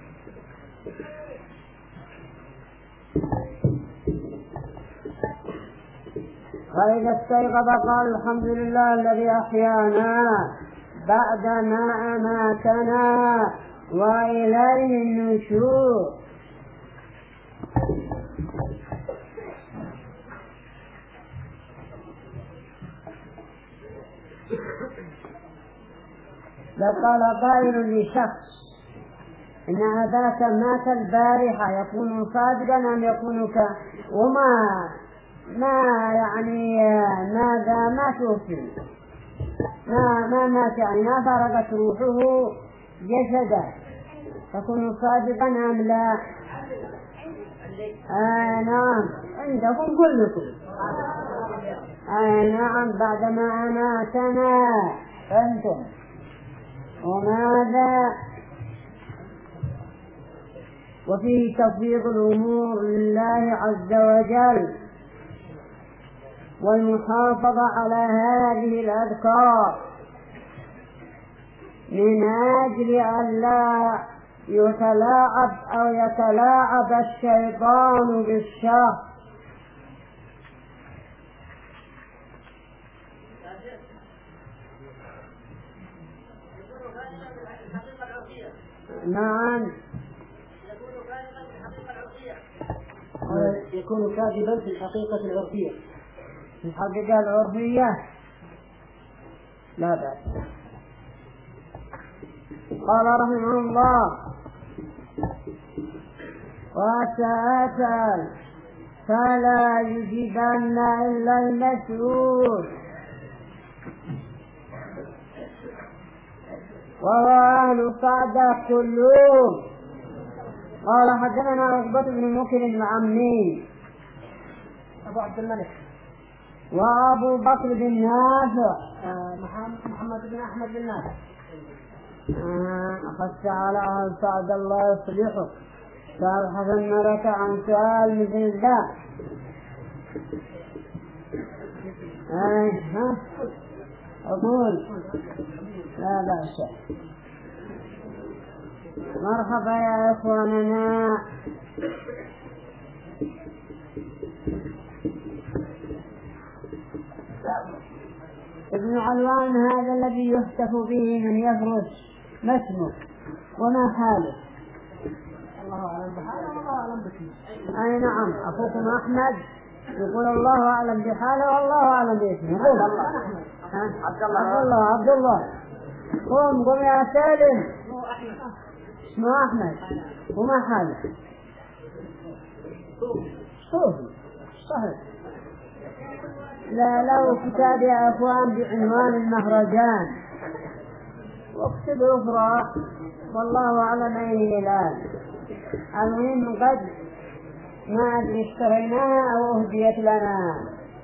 فإذا استيقظ قال الحمد لله الذي أحيانا بعدما أماتنا وإليه النشور. لو قال قائل لشخص إن أباك مات البارحة يكون صادقا أم يكون ك وما ما يعني ماذا ما توفي ما ما مات يعني ما فرغت روحه جسدا يكون صادقا أم لا؟ آه نعم عندكم كلكم. آه نعم بعدما أماتنا أنتم. وماذا؟ وفيه تفويض الأمور لله عز وجل والمحافظة على هذه الأذكار من أجل أن لا يتلاعب أو يتلاعب الشيطان بالشر. نعم يكون كاذبا في الحقيقة العرفية. في الحقيقة العرفية لا بأس. قال رحمه الله وسأسأل فلا يجيبن إلا المسؤول وهو أهل الصعدة كلهم. قال حدثنا عقبة بن مكر العمي أبو عبد الملك وأبو بكر بن نافع محمد بن أحمد بن نافع. أخذت على أهل سعد الله يصلحه. قال حسن لك عن سؤال مثل ذا. ها أقول لا بأس. مرحبا يا إخواننا. ابن علوان هذا الذي يهتف به من يفرش ما اسمه وما حاله؟ الله أعلم بحاله والله أعلم باسمه. أي نعم أخوكم أحمد يقول الله أعلم بحاله والله أعلم باسمه. عبد الله عبد الله عبد الله قم قم يا سالم. اسمه أحمد وما حاله؟ صوفي صحيح. لا لو كتاب يا أخوان بعنوان المهرجان واكتب أخرى والله أعلم أين الآن. المهم قد ما أدري اشتريناها أو أهديت لنا.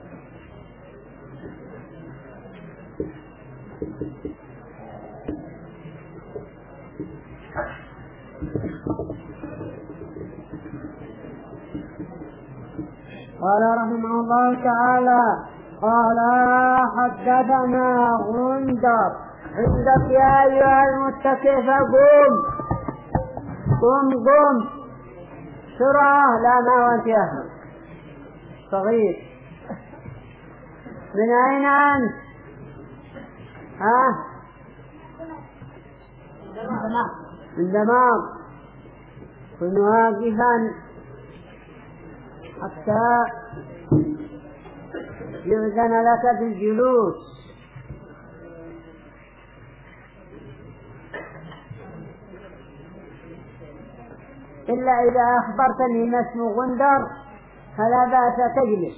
قال رحمه الله تعالى قال حدثنا غندر. عندك يا أيها المتكئ فقم قم قم سرعة. لا ما وانت يا أحمد صغير. من أين أنت؟ ها من دمام. كن واقفا حتى يؤذن لك بالجلوس. إلا إذا أخبرتني ما اسمه غندر فلا بأس تجلس.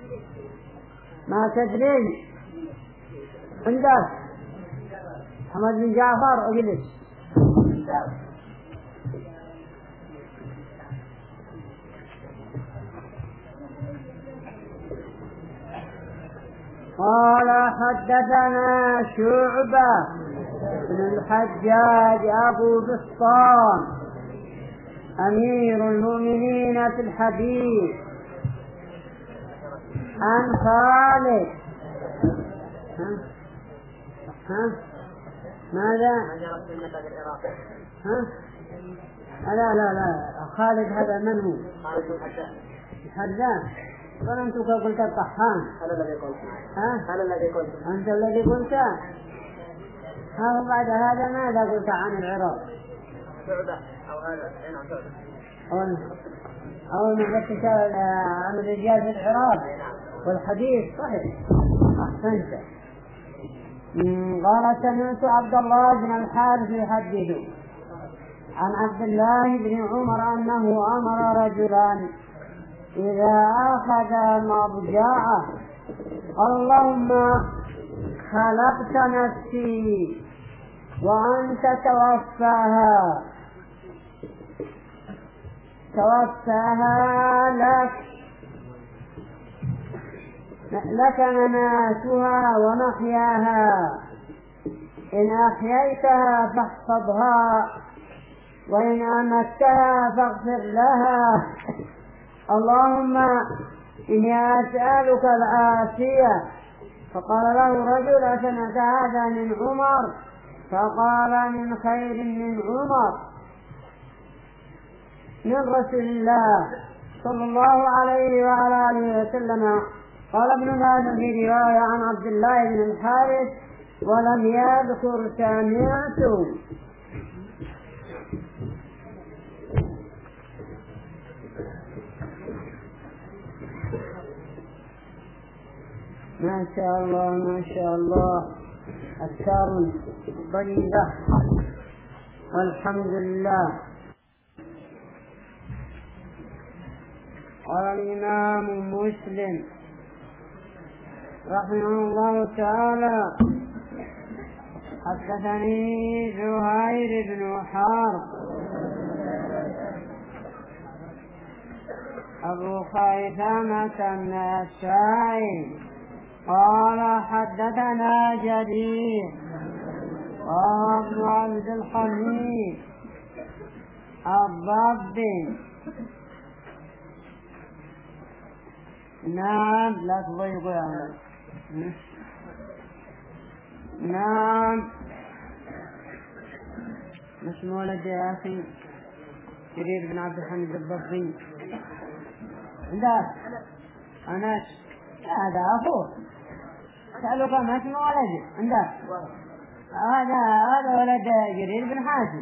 ما تدرين غندر محمد بن جعفر اجلس. قال حدثنا شعبة بن الحجاج أبو بسطام أمير المؤمنين في الحديث عن خالد. ها؟ ها؟ ماذا؟ ها؟ لا لا لا خالد هذا من هو؟ خالد بن حداد. حداد. فأنتم قلت الطحان. هذا الذي قلت. ها؟ هذا الذي قلت. أنت الذي قلت. ها بعد هذا ماذا قلت عن العراق؟ شعبة أو هذا أين عن شعبة؟ أول من قلت عن الرجال في العراق والحديث صحيح. أحسنت. قال سمعت عبد الله بن الحارث يحدث عن عبد الله بن عمر أنه أمر رجلا إذا أخذ مضجعه اللهم خلقت نفسي وأنت توفاها توفاها لك لك مماتها ومحياها إن أحييتها فاحفظها وإن أمتها فاغفر لها اللهم إني أسألك العافية. فقال له رجل أسمعت هذا من عمر؟ فقال من خير من عمر من رسول الله صلى الله عليه وعلى آله وسلم. قال ابن ماجه في رواية عن عبد الله بن الحارث ولم يذكر سمعت. ما شاء الله ما شاء الله أذكار طيبة والحمد لله. قال الإمام مسلم رحمه الله تعالى حدثني زهير بن حرب أبو خيثمة بن السائب قال حدثنا جرير وابن عبد الحميد الضبي. نعم لا تضيقوا يعني. نعم اسم ولد يا أخي جرير بن عبد الحميد الضبي عندك أنس هذا أخوه سألوك ما اسم ولد عندك هذا هذا ولد جرير بن حازم.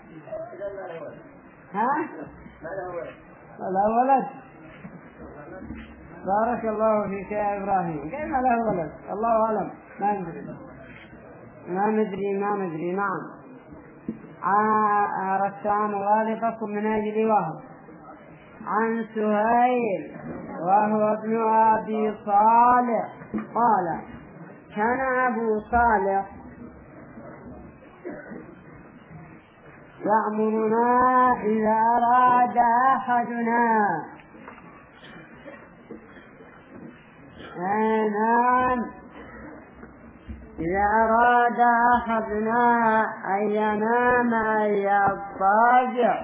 ها لا ولد. بارك الله فيك يا إبراهيم. كيف له ولد؟ الله أعلم ما ندري ما ندري ما ندري. نعم أردت أن أغالطكم من أجل وهب عن سهيل وهو ابن أبي صالح قال كان أبو صالح يأمرنا إذا أراد أحدنا نعم إذا أراد أحدنا أن ينام أن يضطجع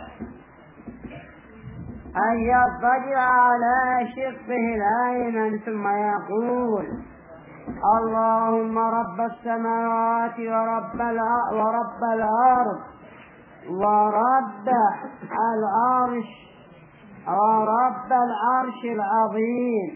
أن يضطجع على شقه الأيمن ثم يقول اللهم رب السماوات ورب ورب الأرض ورب العرش ورب العرش العظيم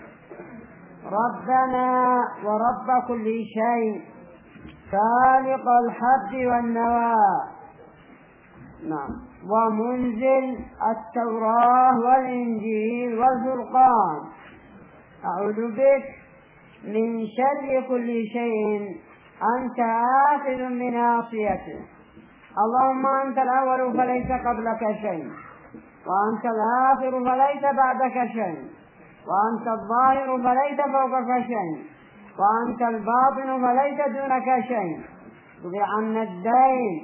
ربنا ورب كل شيء خالق الحب والنوى نعم ومنزل التوراة والإنجيل والفرقان أعوذ بك من شر كل شيء أنت آخذ من ناصيته اللهم أنت الأول فليس قبلك شيء وأنت الآخر فليس بعدك شيء وأنت الظاهر فليس فوقك شيء وأنت الباطن فليس دونك شيء اقض عنا الدين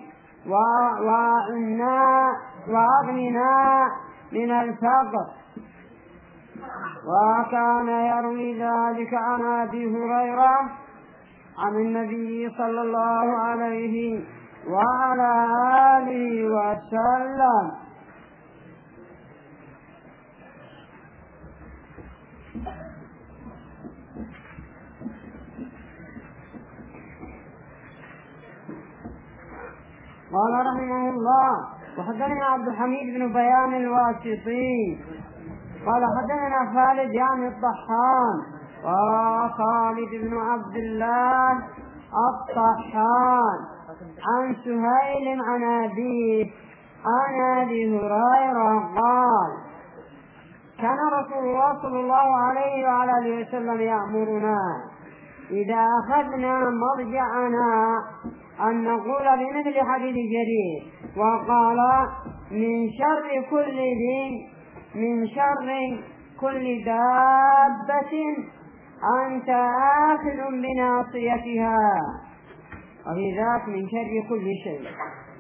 وأغننا وأغننا من الفقر. وكان يروي ذلك عن أبي هريرة عن النبي صلى الله عليه وعلى آله وسلم. قال رحمه الله وحدثنا عبد الحميد بن بيان الواسطي قال حدثنا خالد يعني الطحان وخالد بن عبد الله الطحان عن سهيل عن أبيه عن أبي هريرة قال كان رسول الله صلى الله عليه وعلى آله وسلم يأمرنا إذا أخذنا مرجعنا أن نقول بمثل حديث جرير وقال من شر كل ذي من شر كل دابة أنت آخذ بناصيتها وفي ذاك من شر كل شيء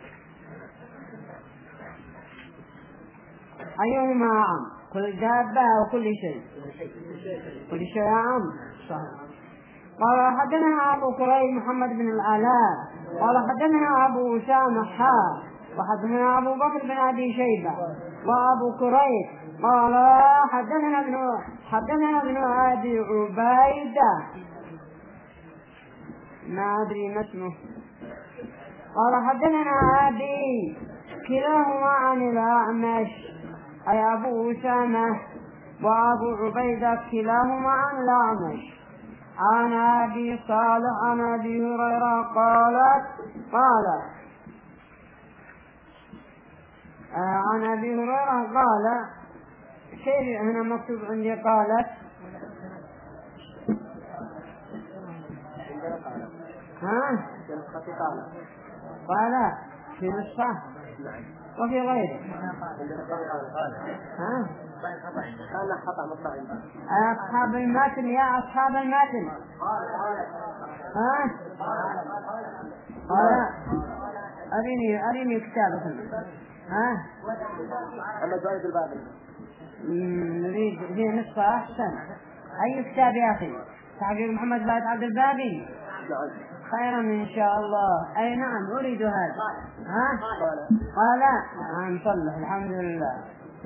أيهما عام كل دابة وكل شيء كل شيء عام صحيح. قال حدثنا أبو كريم محمد بن العلاء قال حدثنا أبو أسامة حا وحدثنا أبو بكر بن أبي شيبة وأبو كريم قال حدثنا ابن حدثنا ابن أبي عبيدة ما أدري ما اسمه قال حدثنا أبي كلاهما عن الأعمش أي أبو أسامة وأبو عبيدة كلاهما عن الأعمش عن أبي صالح عن أبي هريرة قالت قال آه عن أبي هريرة قال شيء هنا مكتوب عندي قالت ها قال في نصفه وفي غيره ها أصحاب المتن يا أصحاب المتن ها قال أريني أريني كتابكم ها أما زايد البابي نريد فيه نسخة أحسن أي كتاب يا أخي تعبير محمد زايد عبد البابي خيرا إن شاء الله أي نعم أريد هذا ها قال نعم صلح الحمد لله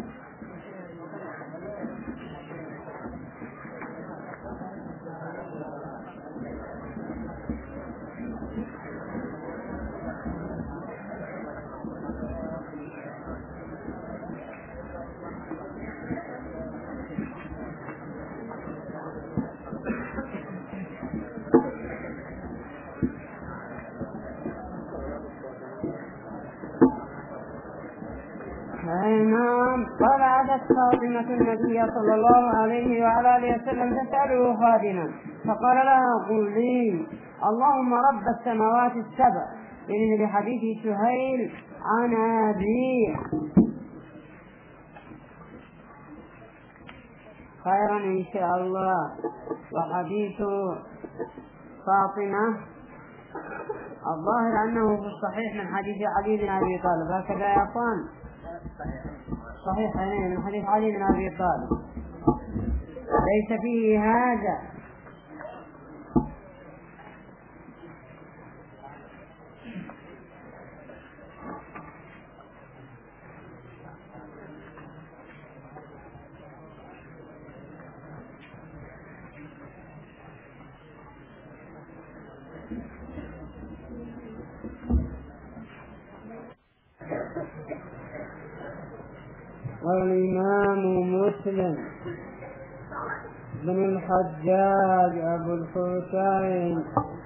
نعم طلعت فاطمة النبي صلى الله عليه وعلى آله وسلم تسأله خادما فقال لها قل لي اللهم رب السماوات السبع إن بحديث سهيل عن أبيه خيرا إن شاء الله. وحديث فاطمة الظاهر أنه في الصحيح من حديث علي بن أبي طالب هكذا يا أخوان صحيح من حديث علي بن أبي طالب ليس فيه هذا والإمام مسلم بن الحجاج أبو الحسين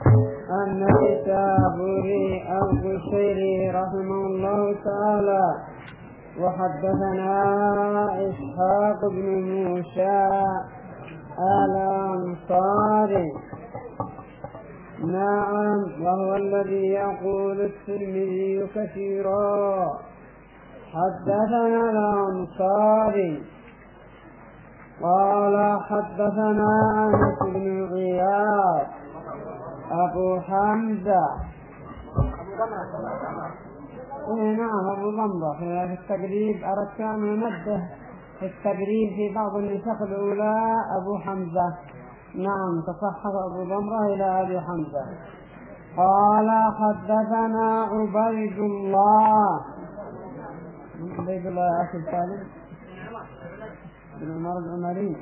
النسابوري القشيري رحمه الله تعالى وحدثنا إسحاق بن موسى الأنصاري نعم وهو الذي يقول الترمذي كثيرا حدثنا الأنصاري قال حدثنا أنس بن غياث أبو حمزة إيه نعم أبو ضمرة في التقريب أردت أن أنبه في التقريب في بعض النسخ الأولى أبو حمزة نعم تصحف أبو ضمرة إلى أبي حمزة قال حدثنا عبيد الله عبيد الله أخي الثالث بن عمر العمري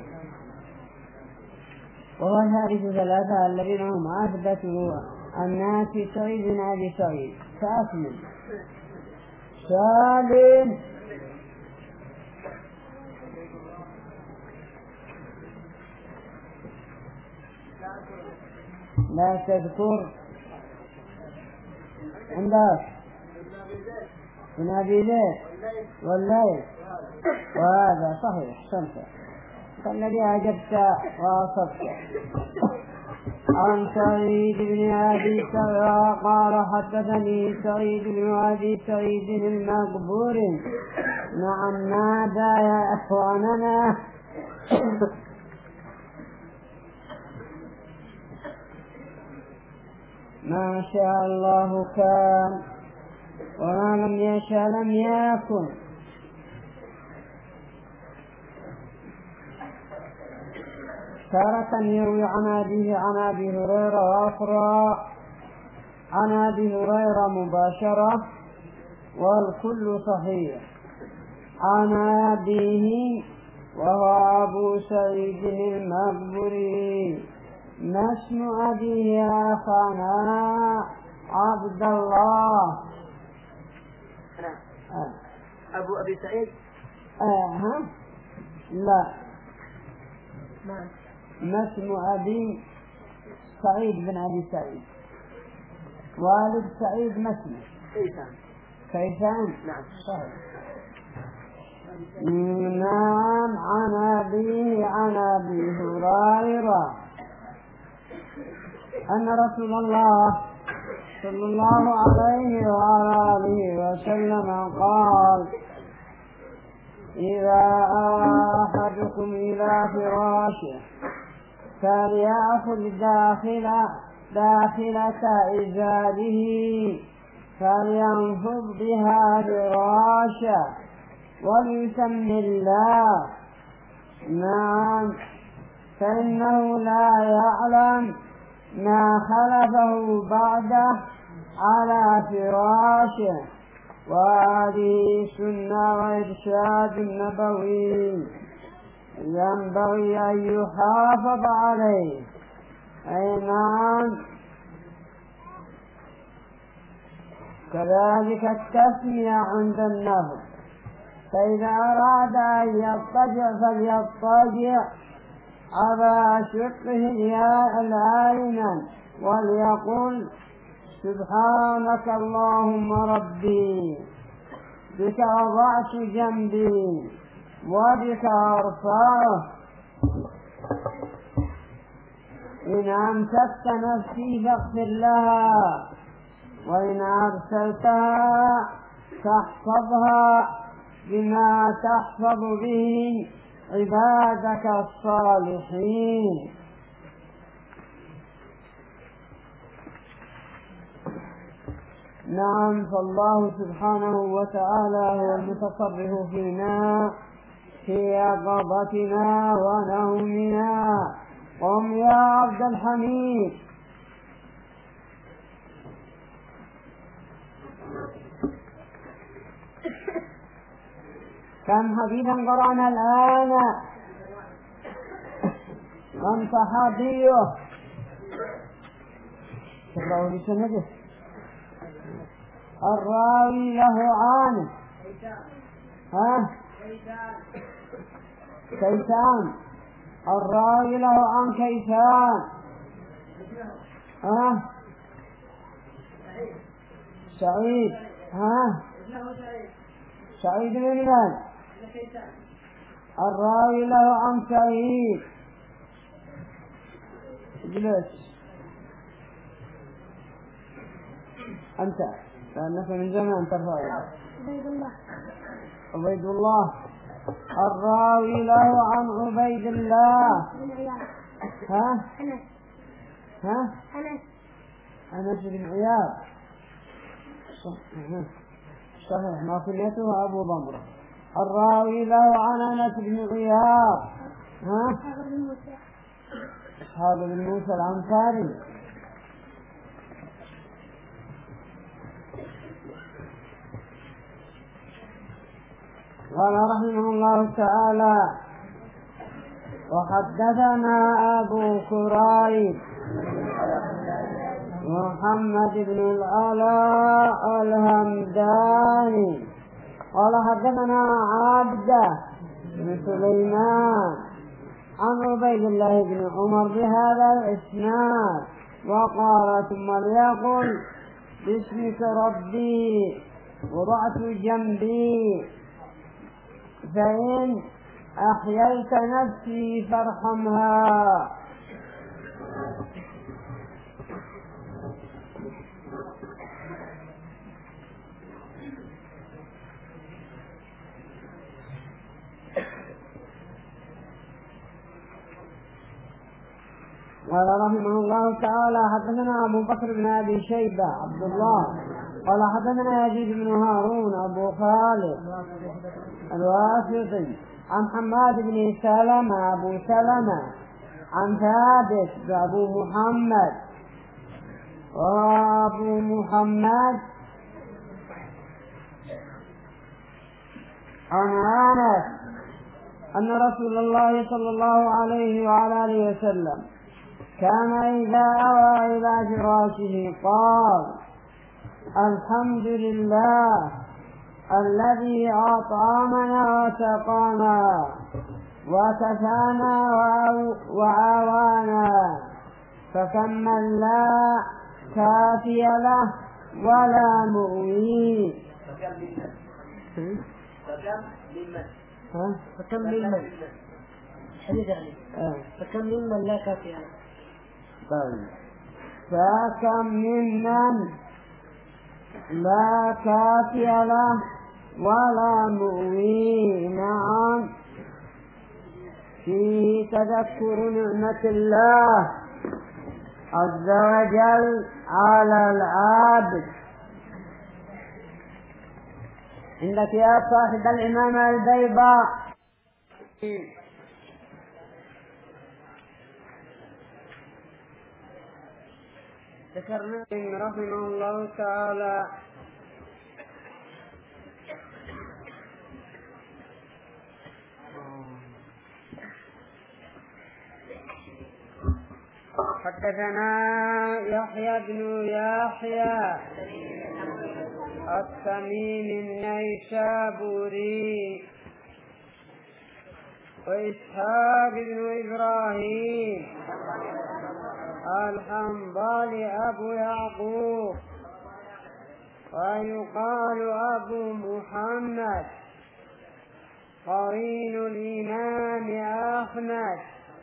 وهو ثالث ثلاثة الذين هم أثبتوا الناس سعيد بن أبي سعيد فأكمل سالم لا تذكر عندك من أبي ليل والليل وهذا صحيح سنت فالذي أجبت وأصبت. عن سعيد بن أبي سعيد قال حدثني سعيد بن أبي سعيد المقبور نعم ماذا يا أخواننا ما شاء الله كان وما لم يشاء لم يكن. تارة يروي عن أبيه عن أبي هريرة وأخرى عن أبي هريرة مباشرة والكل صحيح. عن أبيه وهو أبو سعيد المقبري. ما اسم أبيه يا أخانا عبد الله؟ أنا آه. أبو أبي سعيد؟ آه ها؟ لا ما ما اسم أبي سعيد بن أبي سعيد؟ والد سعيد ما اسمه؟ كيسان. كيسان؟ نعم صحيح. نعم عن أبيه عن أبي هريرة أن رسول الله صلى الله عليه وعلى آله وسلم قال: إذا أحدكم إلى فراشه فليأخذ داخل داخلة إزاره فلينفض بها فراشا وليسمي الله. نعم فإنه لا يعلم ما خلفه بعده على فراشه. وهذه سنة وإرشاد نبوي ينبغي أن يحافظ عليه. أي نعم. كذلك التسمية عند النفس، فإذا أراد أن يضطجع فليضطجع على شقه الأيمن وليقول: سبحانك اللهم ربي بك وضعت جنبي وبك أرفعه. إن أمسكت نفسي فاغفر لها وإن أرسلتها فاحفظها بما تحفظ به عبادك الصالحين. نعم فالله سبحانه وتعالى هو المتصرف فينا في يقظتنا ونومنا. قم يا عبد الحميد. كم حديثا قرأنا الآن؟ من صحابيه؟ تقرأوا بسنده. الراوي له عن ها كيسان. الراوي له عن كيسان ها سعيد ها سعيد بن مالك. الراوي له عن سعيد. اجلس أنت لأنك من زمان ترفع. عبيد الله. عبيد الله. الراوي له عن عبيد الله. ها أنس. ها أنس. أنس بن عياض. صحيح ما كنيته أبو ضمرة. الراوي له عن أنس بن عياض. ها أصحاب بن موسى الأنصاري. قال رحمه الله تعالى: وحدثنا أبو كريب محمد بن العلاء الهمداني قال حدثنا عبده بن سليمان عن عبيد الله بن عمر بهذا الإسناد وقال ثم ليقل باسمك ربي وضعت جنبي فإن أحييت نفسي فارحمها. قال رحمه الله تعالى حدثنا أبو بكر بن أبي شيبة عبد الله قال حدثنا يزيد بن هارون أبو خالد الواسطي عن حماد بن سلمة أبو سلمة عن ثابت أبو محمد وأبو محمد عن أنس أن رسول الله صلى الله عليه وعلى آله وسلم كان إذا أوى إلى فراشه قال الحمد لله الذي أطعمنا وسقانا وكفانا وعاوانا فكم من لا كافي له ولا مؤوي. فكم ممن حديث يعني فكم ممن لا كافي له. طيب فكم ممن لا كافي له ولا مؤوي. نعم فيه تذكر نعمة الله عز وجل على العابد. عندك يا صاحب الإمام البيضاء ذكرنا رحمه الله تعالى حدثنا يحيى بن يحيى التميمي النيسابوري وإسحاق بن إبراهيم الحنظلي أبو يعقوب ويقال أبو محمد قرين الإمام أحمد.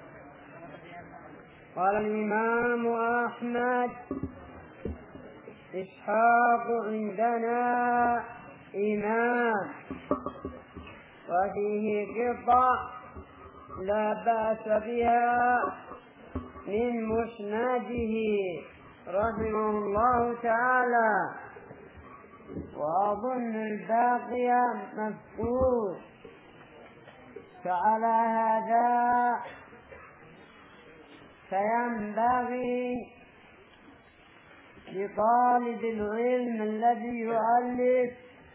قال الإمام أحمد إسحاق عندنا إمام وفيه قطع لا بأس بها من مسنده رحمه الله تعالى، وأظن الباقي مفقود. فعلى هذا فينبغي لطالب العلم الذي يؤلف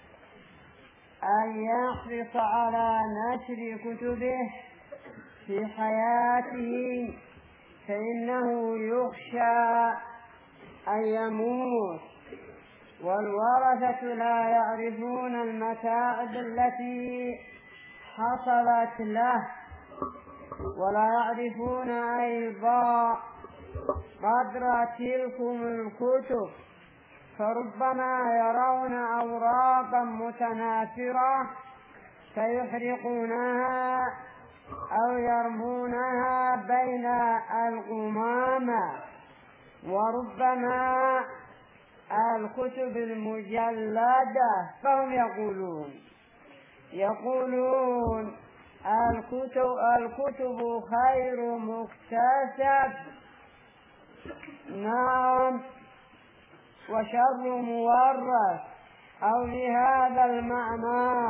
أن يحرص على نشر كتبه في حياته، فإنه يخشى أن يموت والورثة لا يعرفون المتاعب التي حصلت له، ولا يعرفون أيضا قدر تلكم الكتب، فربما يرون أوراقا متناثرة فيحرقونها أو يرمونها بين القمامة، وربما الكتب المجلدة فهم يقولون يقولون الكتب, الكتب خير مكتسب، نعم، وشر مورث، أو لهذا المعنى.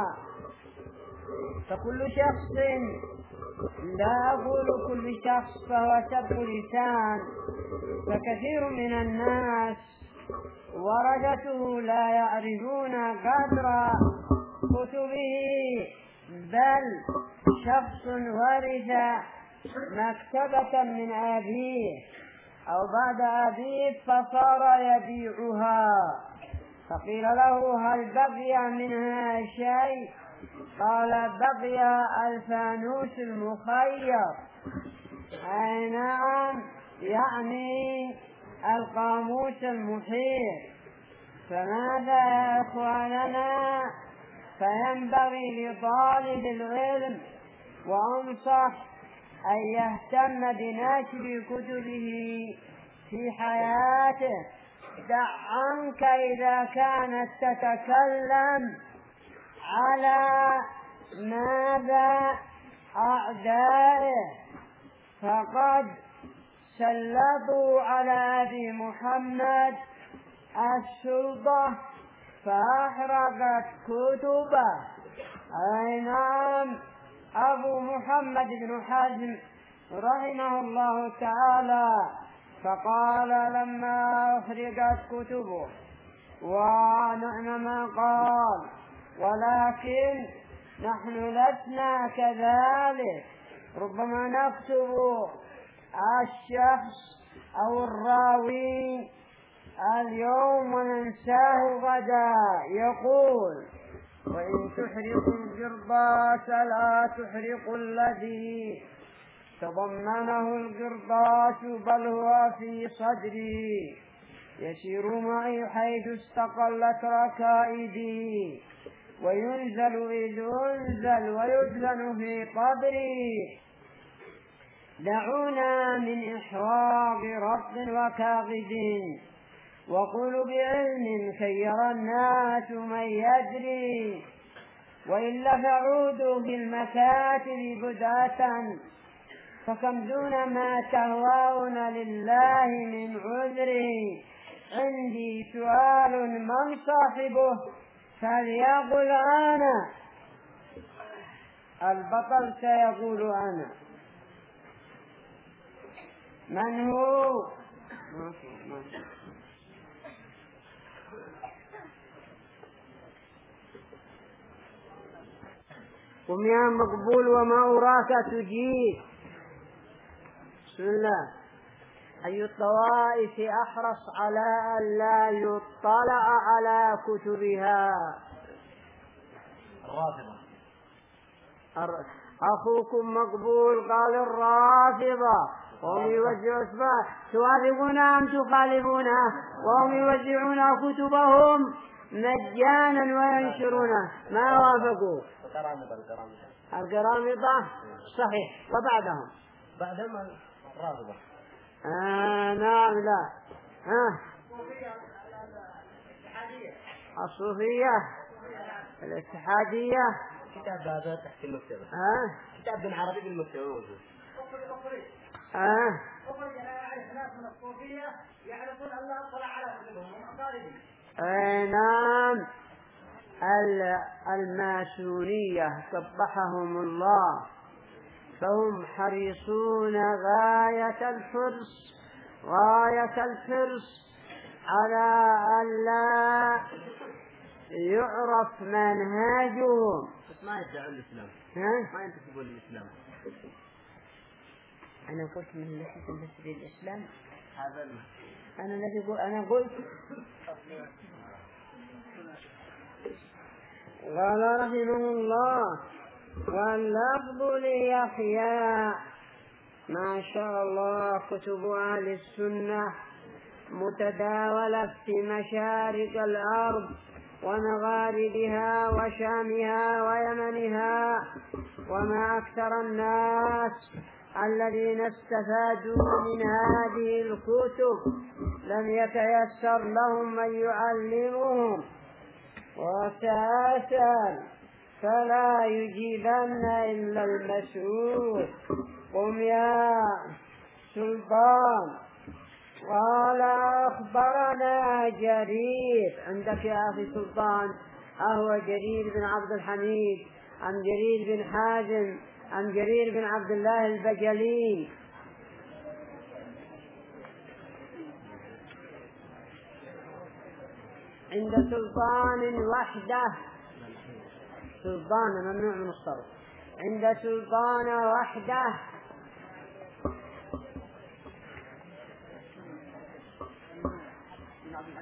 فكل شخص، لا أقول كل شخص فهو سب لسان، فكثير من الناس ورثته لا يعرفون قدر كتبه، بل شخص ورث مكتبة من أبيه أو بعد أبيه فصار يبيعها، فقيل له هل بقي منها شيء؟ قال بقي الفانوس المخير. أي نعم، يعني القاموس المحيط. فماذا يا إخواننا؟ فينبغي لطالب العلم وأنصح أن يهتم بنشر كتبه في حياته. دع عنك إذا كانت تتكلم على ماذا أعدائه، فقد سلطوا على أبي محمد السلطة فأحرقت كتبه. أي نعم، أبو محمد بن حزم رحمه الله تعالى فقال لما أحرقت كتبه، ونعم ما قال، ولكن نحن لسنا كذلك، ربما نكتب الشخص أو الراوي اليوم وننساه غدا. يقول وإن تحرقوا القرطاس لا تحرقوا الذي تضمنه القرطاس بل هو في صدري، يسير معي حيث استقلت ركائدي، وينزل إذ أنزل ويدفن في قبري. دعونا من إحراق رب وكاغد، وقل بعلم خير الناس من يدري، وإلا فعودوا بالمكاتب بداة، فكم دون ما تهواون لله من عذري. عندي سؤال من صاحبه فليقل أنا. البطل سيقول أنا. من هو؟ قم يا مقبول وما أراك تجيب. بسم الله. أي الطوائف أحرص على أن لا يطلع على كتبها؟ الرافضة. أخوكم مقبول قال الرافضة، وهم يوزعون أسماء. توافقون أم تخالفون؟ وهم يوزعون كتبهم مجانا وينشرونه. ما وافقوا؟ القرامطة صحيح. وبعدهم بعدهم الرافضة. آه نعم. لا ها الصوفية الاتحادية. كتاب هذا تحت المكتبة. ها كتاب بالعربي بالمكتبة. ها يعرفون أن الله اطلع على كتبهم ومصاريهم. أي نعم. الماسونية قبحهم الله، فهم حريصون غاية الحرص غاية الحرص على أن لا يعرف منهجهم. ما يدعون الإسلام. ها؟ ما ينتسبون للإسلام. أنا قلت من التي تنتسب للإسلام. هذا أنا الذي قلت. أنا قلت قال رحمه الله واللفظ ليحيى. ما شاء الله كتب أهل السنة متداولة في مشارق الأرض ومغاربها وشامها ويمنها، وما أكثر الناس الذين استفادوا من هذه الكتب لم يتيسر لهم من يعلمهم. وسأسأل فلا يجيبن إلا المسؤول. قم يا سلطان. قال أخبرنا جرير. عندك يا أخي سلطان أهو جرير بن عبد الحميد أم جرير بن حازم أم جرير بن عبد الله البجلي؟ عند سلطان وحده. سلطان ممنوع من الصرف. عند سلطان وحده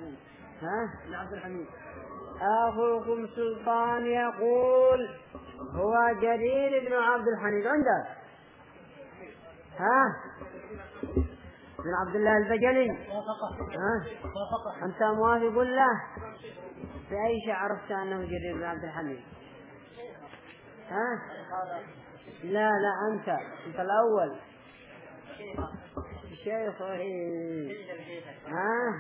الحميد. ها؟ بن عبد الحميد. أخوكم سلطان يقول هو جرير بن عبد الحميد عندك. ها؟ بن عبد الله البجلي. ها؟ أنت موافق له؟ في أي شيء عرفت أنه جرير بن عبد الحميد؟ ها؟ لا لا أنت أنت الأول. شيخه. ها؟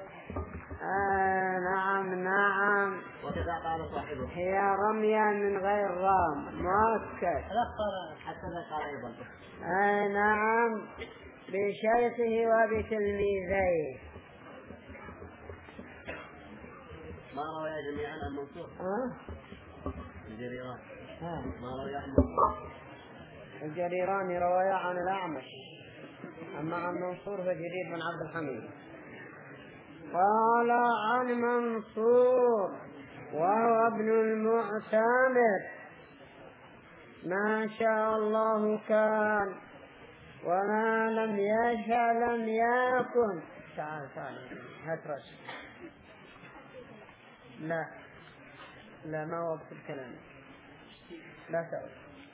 آه نعم نعم. وكذا قال صاحبه. هي رمية من غير رام مؤكد. حتى لا قال أيضا. آه نعم بشيخه وبتلميذيه. ما روى جميعا عن منصور. ها؟ الجريران. ها؟ ما روى عن منصور. الجريران رواية عن الأعمش، أما عن منصور فجرير بن عبد الحميد. قال عن منصور وهو ابن المعتمر ما شاء الله كان وما لم يشاء لم يكن. تعال تعال هترش. لا لا ما وقت الكلام. لا تعال.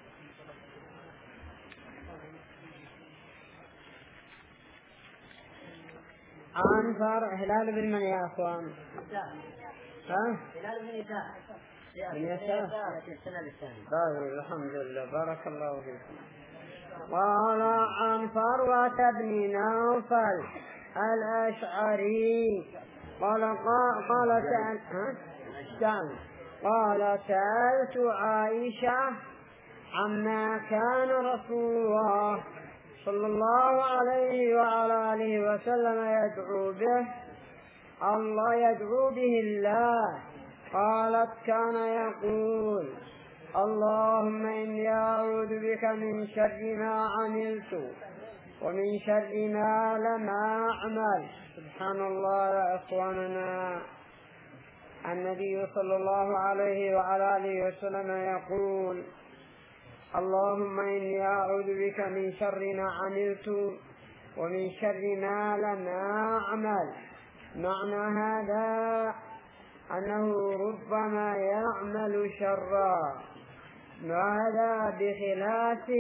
عن فار هلال بن من يا أخوان؟ ها؟ هلال بن يساع. بن يساع. طيب الحمد لله بارك الله فيكم. قال عن فروة بن نوفل الأشعري قال قال سأل ها؟ قال سألت عائشة عما كان رسول الله صلى الله عليه وعلى آله وسلم يدعو به الله يدعو به الله. قالت كان يقول اللهم إني أعوذ بك من شر ما عملت ومن شر ما لم أعمل. سبحان الله يا إخواننا. النبي صلى الله عليه وعلى آله وسلم يقول اللهم إني أعوذ بك من شر ما عملت ومن شر ما لم أعمل. معنى هذا أنه ربما يعمل شرا، وهذا بخلاف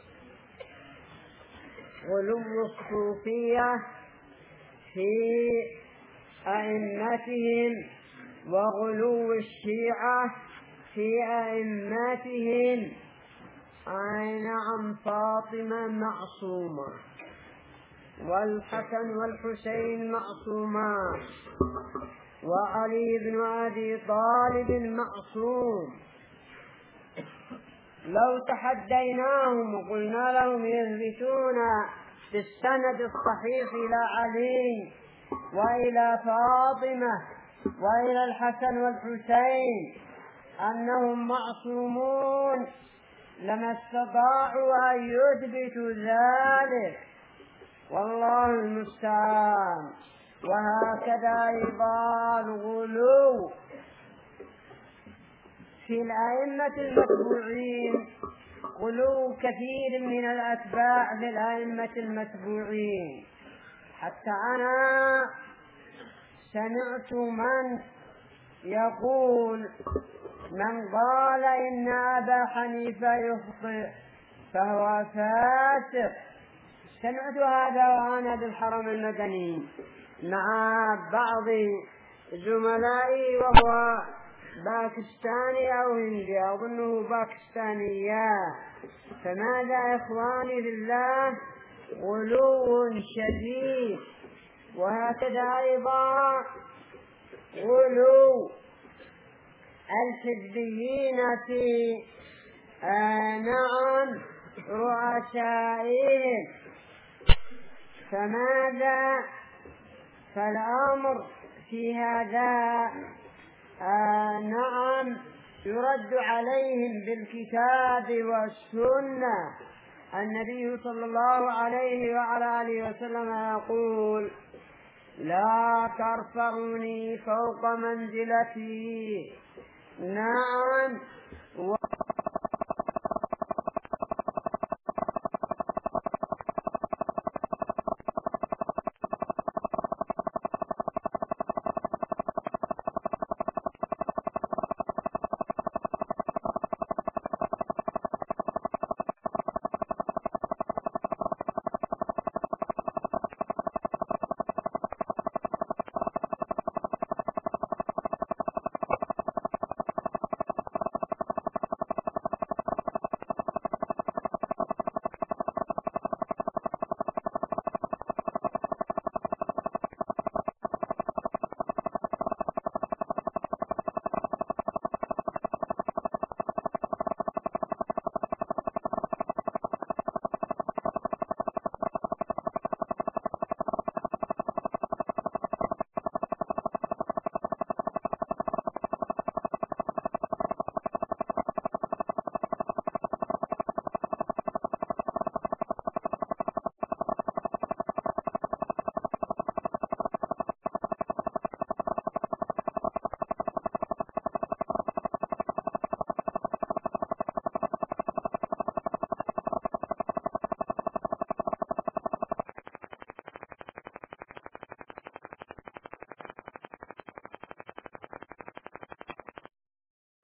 غلو الصوفية في أئمتهم وغلو الشيعة في أئمتهم. أي نعم فاطمة معصومة والحسن والحسين معصومان وعلي بن أبي طالب معصوم. لو تحديناهم وقلنا لهم يثبتون بالسند الصحيح إلى علي وإلى فاطمة وإلى الحسن والحسين أنهم معصومون لما استطاعوا أن يثبتوا ذلك، والله المستعان. وهكذا أيضا الغلو في الأئمة المتبوعين، غلو كثير من الأتباع في الأئمة المتبوعين. حتى أنا سمعت من يقول من قال إن أبا حنيفة يخطئ فهو فاسق. سمعت هذا وأنا بالحرم المدني مع بعض زملائي وهو باكستاني أو هندي، أظنه باكستانية. فماذا إخواني بالله؟ غلو شديد. وهكذا أيضا غلو الحزبيين في آه نعم رؤسائهم. فماذا؟ فالأمر في هذا آه نعم يرد عليهم بالكتاب والسنة. النبي صلى الله عليه وعلى آله وسلم يقول لا ترفعوني فوق منزلتي. نعم.